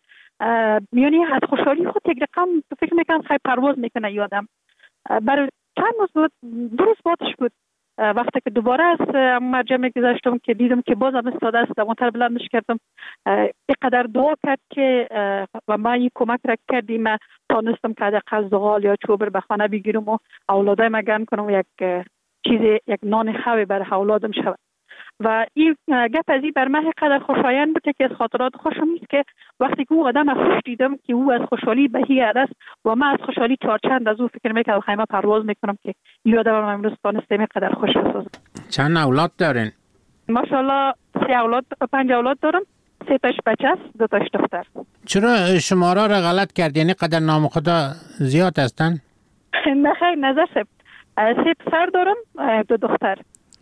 میانی از خوشحالی خود یک رقم فکر میکنم خیلی پرواز میکنه این آدم. برای چند روز بود دو روز بعدش بود وقتی که دوباره از مرجع میگذاشتم که دیدم که بازم استاده است، موتر بلندش کردم، اینقدر دعا کرد که و من این کمک را کردیم من تانستم که حداقل زغال یا چوبر به خانه بگیرم و اولادای من گرم کنم و یک چیز یک نان خوی برای اولادم شود. و این گپ از این بر من اینقدر خوشایند بود که از خاطرات خوشم نیست که وقتی که او آدم خوش دیدم که او از خوشحالی به هی است و من از خوشحالی چارچند از او فکر میکنم خیمه پرواز میکنم که این آدم من امروز تانستم اینقدر خوش بسازم. چند اولاد دارین؟ ماشاءالله سه اولاد پنج اولاد دارم، سه تاش بچه است، دو تاش دختر. چرا شماره را غلط کردین؟ یعنی قدر نام خدا زیاد هستن؟ نه خیر نظر سه سه پسر دارم دو دختر.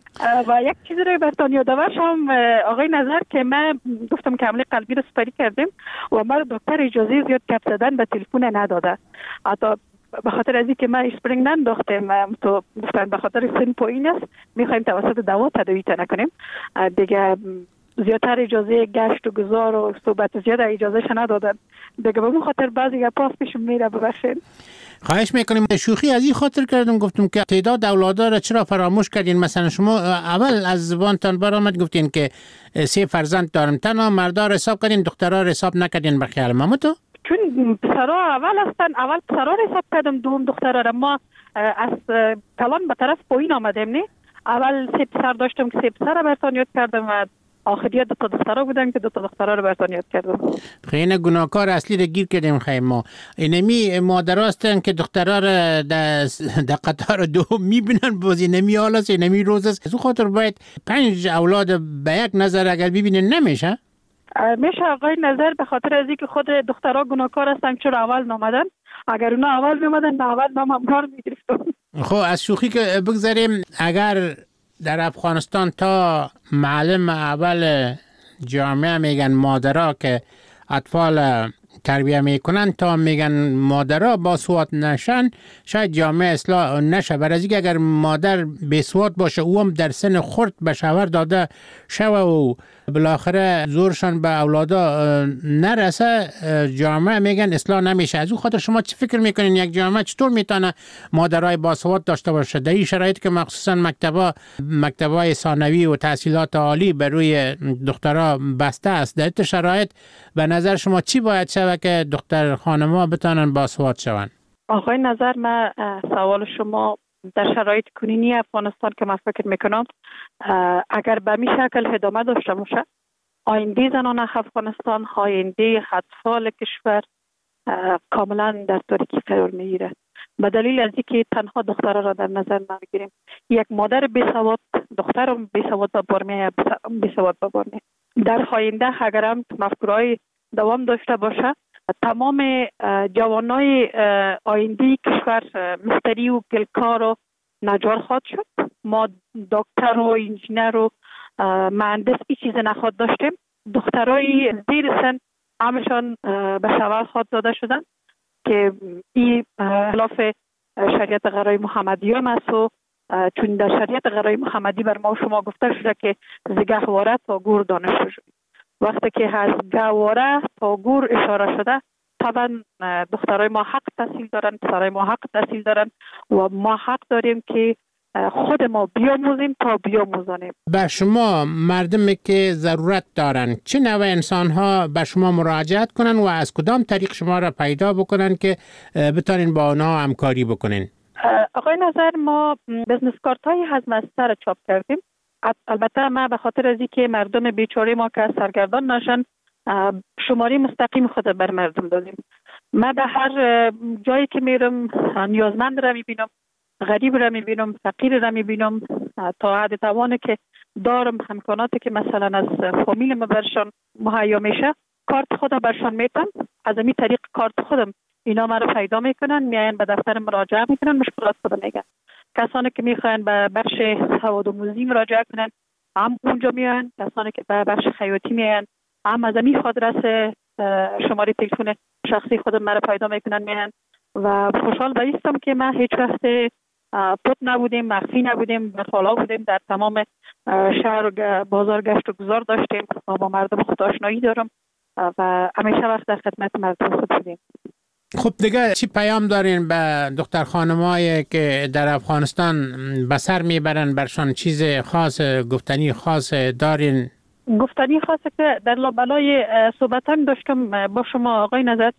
و یک چیزی رو براتون یادآور شم آقای نظر که من گفتم که حمله قلبی رو سپری کردیم و ما دکتر اجازه زیاد گپ زدن به تلفن نداده، حتی به خاطر از اینکه ما اسپرینگ ننداختیم تو گفتن به خاطر سن پایین است میخوایم توسط دوا تداوی نکنیم دیگه، زیادتر اجازه گشت و گذار و صحبت زیاد اجازهش ندادن دیگه، به اون خاطر بعضی گپا پیشم میره ببخشید. خواهش میکنیم. شوخی از این خاطر کردم گفتم که تعداد اولادا را چرا فراموش کردین؟ مثلا شما اول از زبانتان برآمد گفتین که سه فرزند دارم، تنها مردا را حساب کردین دخترها را حساب نکردین به خیال ما تو؟ چون پسرها اول هستن، اول پسرها را حساب کردم دوم دخترها را. ما از کلان به طرف پایین آمدیم نه، اول سه پسر داشتم که سه پسر را براتون یاد کردم و آخری دو تا دخترها بودن که دو تا دخترها رو براتون یاد کردم. خیلی گناهکار اصلی رو گیر کردیم خیلی ما. اینمی مادر هستن که دخترها رو در قطار دوم میبینن بازی نمی حالاست نمی روز است. از اون خاطر باید پنج اولاد به یک نظر اگر ببینن نمیشه؟ میشه آقای نظر، به خاطر از اینکه خود دخترها گناهکار هستن چرا اول نامدن. اگر اونا اول میمدن به اول نام هم کار میگرفتم. خب از شوخی که بگذاریم، اگر در افغانستان تا معلم اول جامعه میگن مادرها که اطفال تربیه میکنن تا میگن مادرها با سواد نشن شاید جامعه اصلاح نشه. برای اینکه اگر مادر بی سواد باشه او هم در سن خرد به شوهر داده شوه و بالاخره زورشان به اولادا نرسه، جامعه میگن اصلاح نمیشه. از اون خاطر شما چی فکر میکنین یک جامعه چطور میتونه مادرای باسواد داشته باشه در این شرایط که مخصوصا مکتبا مکتبای ثانوی و تحصیلات عالی بر روی دخترها بسته است؟ در این شرایط به نظر شما چی باید شوه که دختر خانم‌ها بتونن باسواد شون؟ آقای نظر، من سوال شما در شرایط کنونی افغانستان که من فکر میکنم اگر به می شکل ادامه داشته باشه آینده زنان افغانستان، آینده اطفال کشور کاملا در تاریکی قرار میگیره. به دلیل از اینکه تنها دخترها را در نظر نمیگیریم. یک مادر بیسواد دختر بیسواد به بار میآید، بیسواد به بار میآید. در آینده اگر هم مفکورهای دوام داشته باشه، تمام جوانای آینده کشور مستری و گلکار و نجار خواهد شد. ما دکتر و انجینر و مهندس این چیز نخواهد داشتیم. دخترای زیر سن همشان به شوهر خود داده شدن که این خلاف شریعت غرای محمدی هم است و چون در شریعت غرای محمدی بر ما شما گفته شده که ز گهواره تا گور دانشجو شد. وقتی که از گهواره تا گور اشاره شده، طبعا دخترای ما حق تحصیل دارن، پسرای ما حق تحصیل دارن و ما حق داریم که خود ما بیاموزیم تا بیاموزانیم. به شما مردمی که ضرورت دارن چه نوع انسان ها به شما مراجعت کنن و از کدام طریق شما را پیدا بکنن که بتانین با آنها همکاری بکنین؟ آقای نظر، ما بزنس کارت های از مستر چاپ کردیم. البته ما به خاطر از اینکه مردم بیچاره ما که سرگردان نشن، شماره مستقیم خود بر مردم دادیم. ما به هر جایی که میرم نیازمند را میبینم، غریب را میبینم، فقیر را میبینم، تا حد توانه که دارم امکاناتی که مثلا از فامیل ما برشان مهیا میشه، کارت خودم برشان میتم. از این طریق کارت خودم اینا ما رو پیدا میکنن، میاین به دفتر مراجعه میکنن، مشکلات خودم میگن. کسانی که میخواین به بخش سوادآموزی مراجعه کنن هم اونجا میاین، کسانی که به بخش خیاطی میاین هم از این آدرس شماره تلفن شخصی خودم مرا پیدا میکنن میاین. و خوشحال بایستم که ما هیچ وقت پت نبودیم، مخفی نبودیم، در حالا بودیم، در تمام شهر و بازار گشت و گذار داشتیم و با مردم خود آشنایی دارم و همیشه وقت در خدمت مردم خود بودیم. خب دیگه چی پیام دارین به دختر خانمایی که در افغانستان به سر میبرن، برشان چیز خاص گفتنی خاص دارین؟ گفتنی خاصه که در لابلای صحبتان داشتم با شما آقای نظر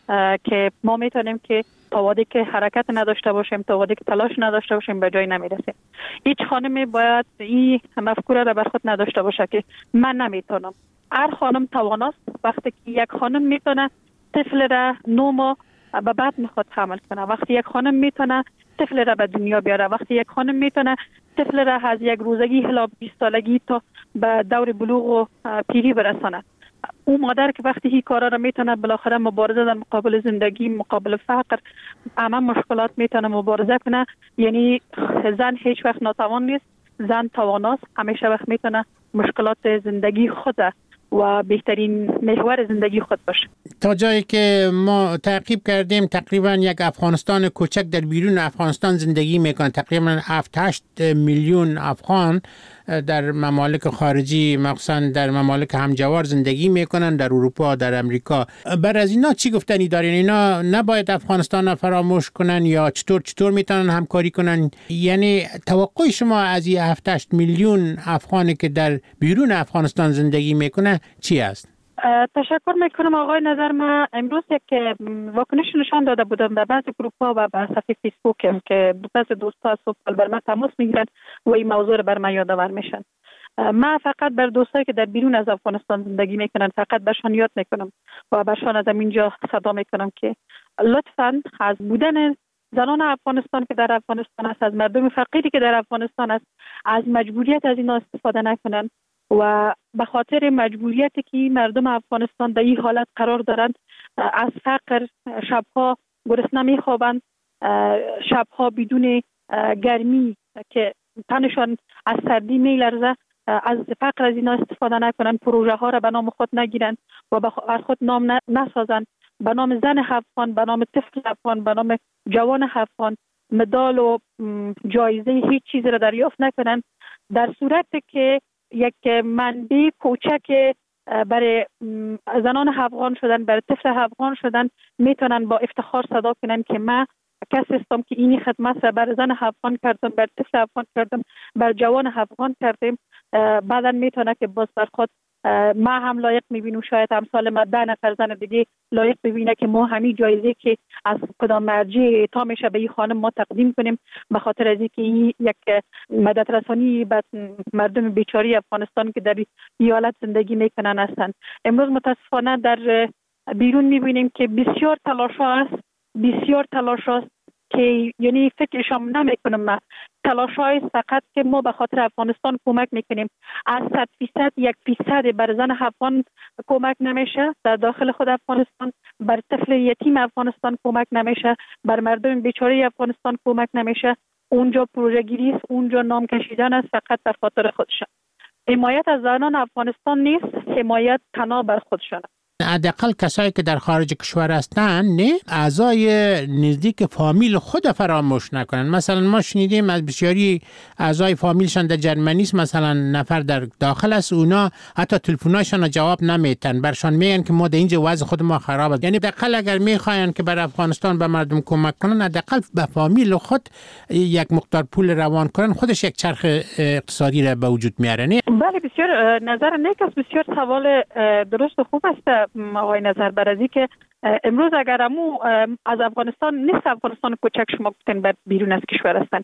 که ما میتونیم که تا وقتی که حرکت نداشته باشیم، تا وقتی که تلاش نداشته باشیم به جای نمیرسیم. هیچ خانمی باید این مفکوره را بر خود نداشته باشه که من نمیتونم. هر خانم تواناست. وقتی که یک خانم میتونه طفل را نو ماه به بعد میخواد حمل کنه، وقتی یک خانم میتونه طفل را به دنیا بیاره، وقتی یک خانم میتونه طفل را از یک روزگی الی بیست سالگی تا به دور بلوغ و پیری برسانه، اون مادر که وقتی هی کارا را میتونه بالاخره مبارزه در مقابل زندگی، مقابل فقر، همه مشکلات میتونه مبارزه کنه. یعنی زن هیچ وقت ناتوان نیست، زن تواناست، همیشه وقت میتونه مشکلات زندگی خود و بهترین محور زندگی خود باشه. تا جایی که ما تعقیب کردیم تقریبا یک افغانستان کوچک در بیرون افغانستان زندگی میکنه. تقریبا هفت هشت میلیون افغان در ممالک خارجی، مخصوصا در ممالک همجوار زندگی میکنن، در اروپا، در امریکا. بر از اینا چی گفتنی دارین؟ اینا نباید افغانستان فراموش کنن یا چطور چطور میتونن همکاری کنن؟ یعنی توقع شما از این هفت هشت میلیون افغانی که در بیرون افغانستان زندگی میکنه چی است؟ تشکر میکنم آقای نظر. من امروز یک واکنش نشان داده بودم به بعضی گروپ ها و به صفحه فیسبوک که بعضی دوستا صبح بر من تماس میگیرن و این موضوع بر من یادآور میشن. من فقط بر دوستایی که در بیرون از افغانستان زندگی میکنن فقط برشان یاد میکنم و برشان از اینجا صدا میکنم که لطفاً از بودن زنان افغانستان که در افغانستان است، از مردم فقیری که در افغانستان است، از مجبوریت از اینا استفاده نکنن و به خاطر مجبوریتی که مردم افغانستان در این حالت قرار دارند، از فقر شبها گرسنه میخوابند، شبها بدون گرمی که تنشان از سردی میلرزه، از فقر از اینا استفاده نکنن، پروژه ها را به نام خود نگیرن و بر خود نام نسازن، به نام زن افغان، به نام طفل افغان، به نام جوان افغان مدال و جایزه هیچ چیز را دریافت نکنن. در صورتی که یک منبع کوچک برای زنان افغان شدن، برای طفل افغان شدن، میتونن با افتخار صدا کنن که من کسی هستم که اینی خدمت را بر زن افغان کردم، بر طفل افغان کردم، بر جوان افغان کردم. بعدا میتونه که باز بر خود ما هم لایق میبینیم، شاید امثال ما ده نفر زن دیگه لایق ببینه که ما همین جایزه که از کدام مرجع اعطا میشه به این خانم ما تقدیم کنیم، به خاطر از اینکه این یک مدد رسانی به مردم بیچاره افغانستان که در ایالت زندگی میکنن هستند. امروز متاسفانه در بیرون میبینیم که بسیار تلاش هست، بسیار تلاش هست که یعنی فکرشم نمیکنم ما تلاش های فقط که ما به خاطر افغانستان کمک میکنیم. از صد فیصد یک فیصد بر زن افغان کمک نمیشه در داخل خود افغانستان، بر طفل یتیم افغانستان کمک نمیشه، بر مردم بیچاره افغانستان کمک نمیشه. اونجا پروژه گیری است، اونجا نام کشیدن است فقط به خاطر خودشان. حمایت از زنان افغانستان نیست، حمایت تنها بر خودشان. حداقل کسایی که در خارج کشور هستن نه اعضای نزدیک فامیل خود فراموش نکنن. مثلا ما شنیدیم از بسیاری اعضای فامیلشان در جرمنی است، مثلا نفر در داخل است، اونا حتی تلفن‌هاشون جواب نمیتن، برشان میگن که ما در اینجا وضع خود ما خراب است. یعنی حداقل اگر میخواین که بر افغانستان به مردم کمک کنن، حداقل به فامیل خود یک مقدار پول روان کنن، خودش یک چرخ اقتصادی را به وجود میاره. بله بسیار نظر نیک است، بسیار سوال درست و خوب است آقای نظر برازی که امروز اگر امو از افغانستان نیست، افغانستان کوچک شما گفتن بر بیرون از کشور هستن،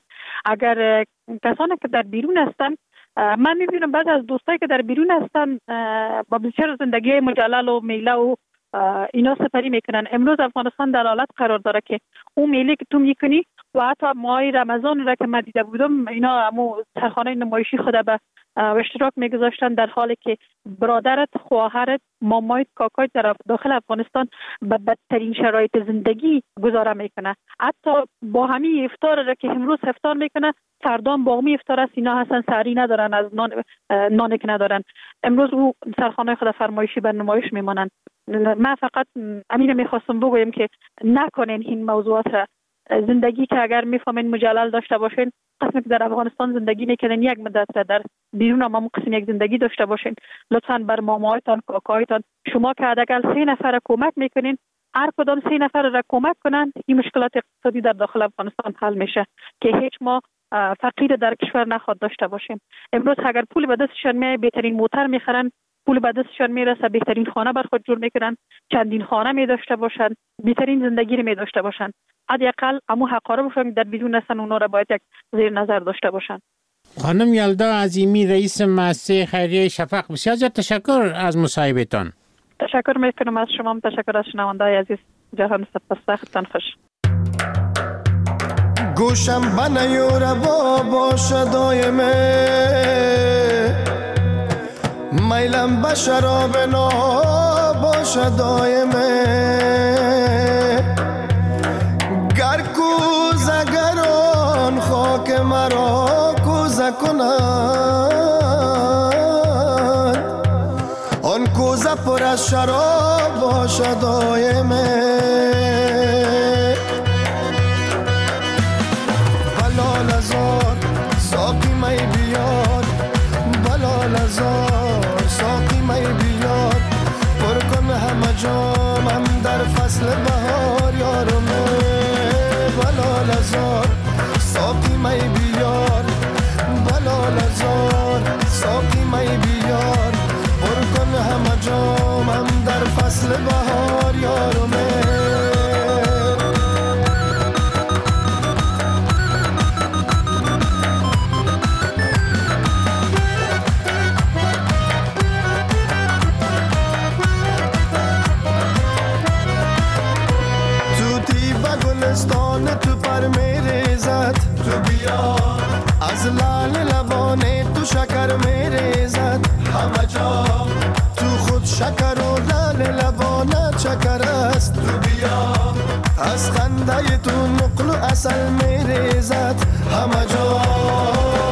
اگر کسانی که در بیرون هستن، من میبینم بعض از دوستایی که در بیرون هستن با بسیار زندگی مجلل و میله و اینا سپری میکنن. امروز افغانستان در حالت قرار داره که اون میله که تو میکنی و حتی ماه رمضان را که من دیده بودم، اینا امو سرخانه نمایشی خود به اشتراک میگذاشتن، در حالی که برادرت، خواهرت، مامایت، کاکایت در داخل افغانستان به بدترین شرایط زندگی گذاره میکنه. حتی با همین افطار را که امروز افطار میکنه، فردا با همین افطار است، اینا هستن سحری ندارن، از نان نانی که ندارن. امروز او سرخانه خود فرمایشی بر نمایش میمانند. من فقط امیر میخواستم بگویم که نکنین این موضوعات را. زندگی که اگر میفهمین مجلل داشته باشین، قسمی که در افغانستان زندگی میکنین یک مدت را در بیرون هم قسم یک زندگی داشته باشین، لطفاً بر مامایتان، کاکایتان، شما که حداقل سه نفر کمک میکنین، هر کدام سه نفر را کمک کنن، این مشکلات اقتصادی در داخل افغانستان حل میشه که هیچ ما فقیر در کشور نخواد داشته باشیم. امروز اگر پول به دستشان میاد، بهترین موتر میخرن، پول به دستشان میرسه، بهترین خانه بر خود جور میکنن، چندین خانه می داشته باشن، بهترین زندگی رو می داشته باشن. حداقل امو حقاره باشن در بیرون هستن، اونا را باید یک زیر نظر داشته باشن. خانم یلدا عظیمی، رئیس مؤسسه خیریه شفق، بسیار زیاد تشکر از مصاحبهتان. تشکر میکنم از شما، تشکر از شنونده عزیز. جهان سپاسگزارم. خوش گوشم بنیور با باشه دایمه، میلم به شراب نا باشه دایمه، گر کوزه گران خاک مرا کوزه کنند، آن کوزه پر از شراب باشه دایمه. بلال ازار ساقی می بیار، بلال ازار ساقی می بیار، پر کن همه جامم در فصل بهار یارمه. بلال ازار ساقی می بیار، بلال ازار ساقی می بیار، پر کن همه جامم در فصل بهار یارمه. گلستان تو پر میریزد، تو بیا از لال لبانه تو شکر میریزد، همه جا تو خود شکر و لال لبانه شکر است، تو بیا از خنده تو نقل و اصل میریزد، همه جا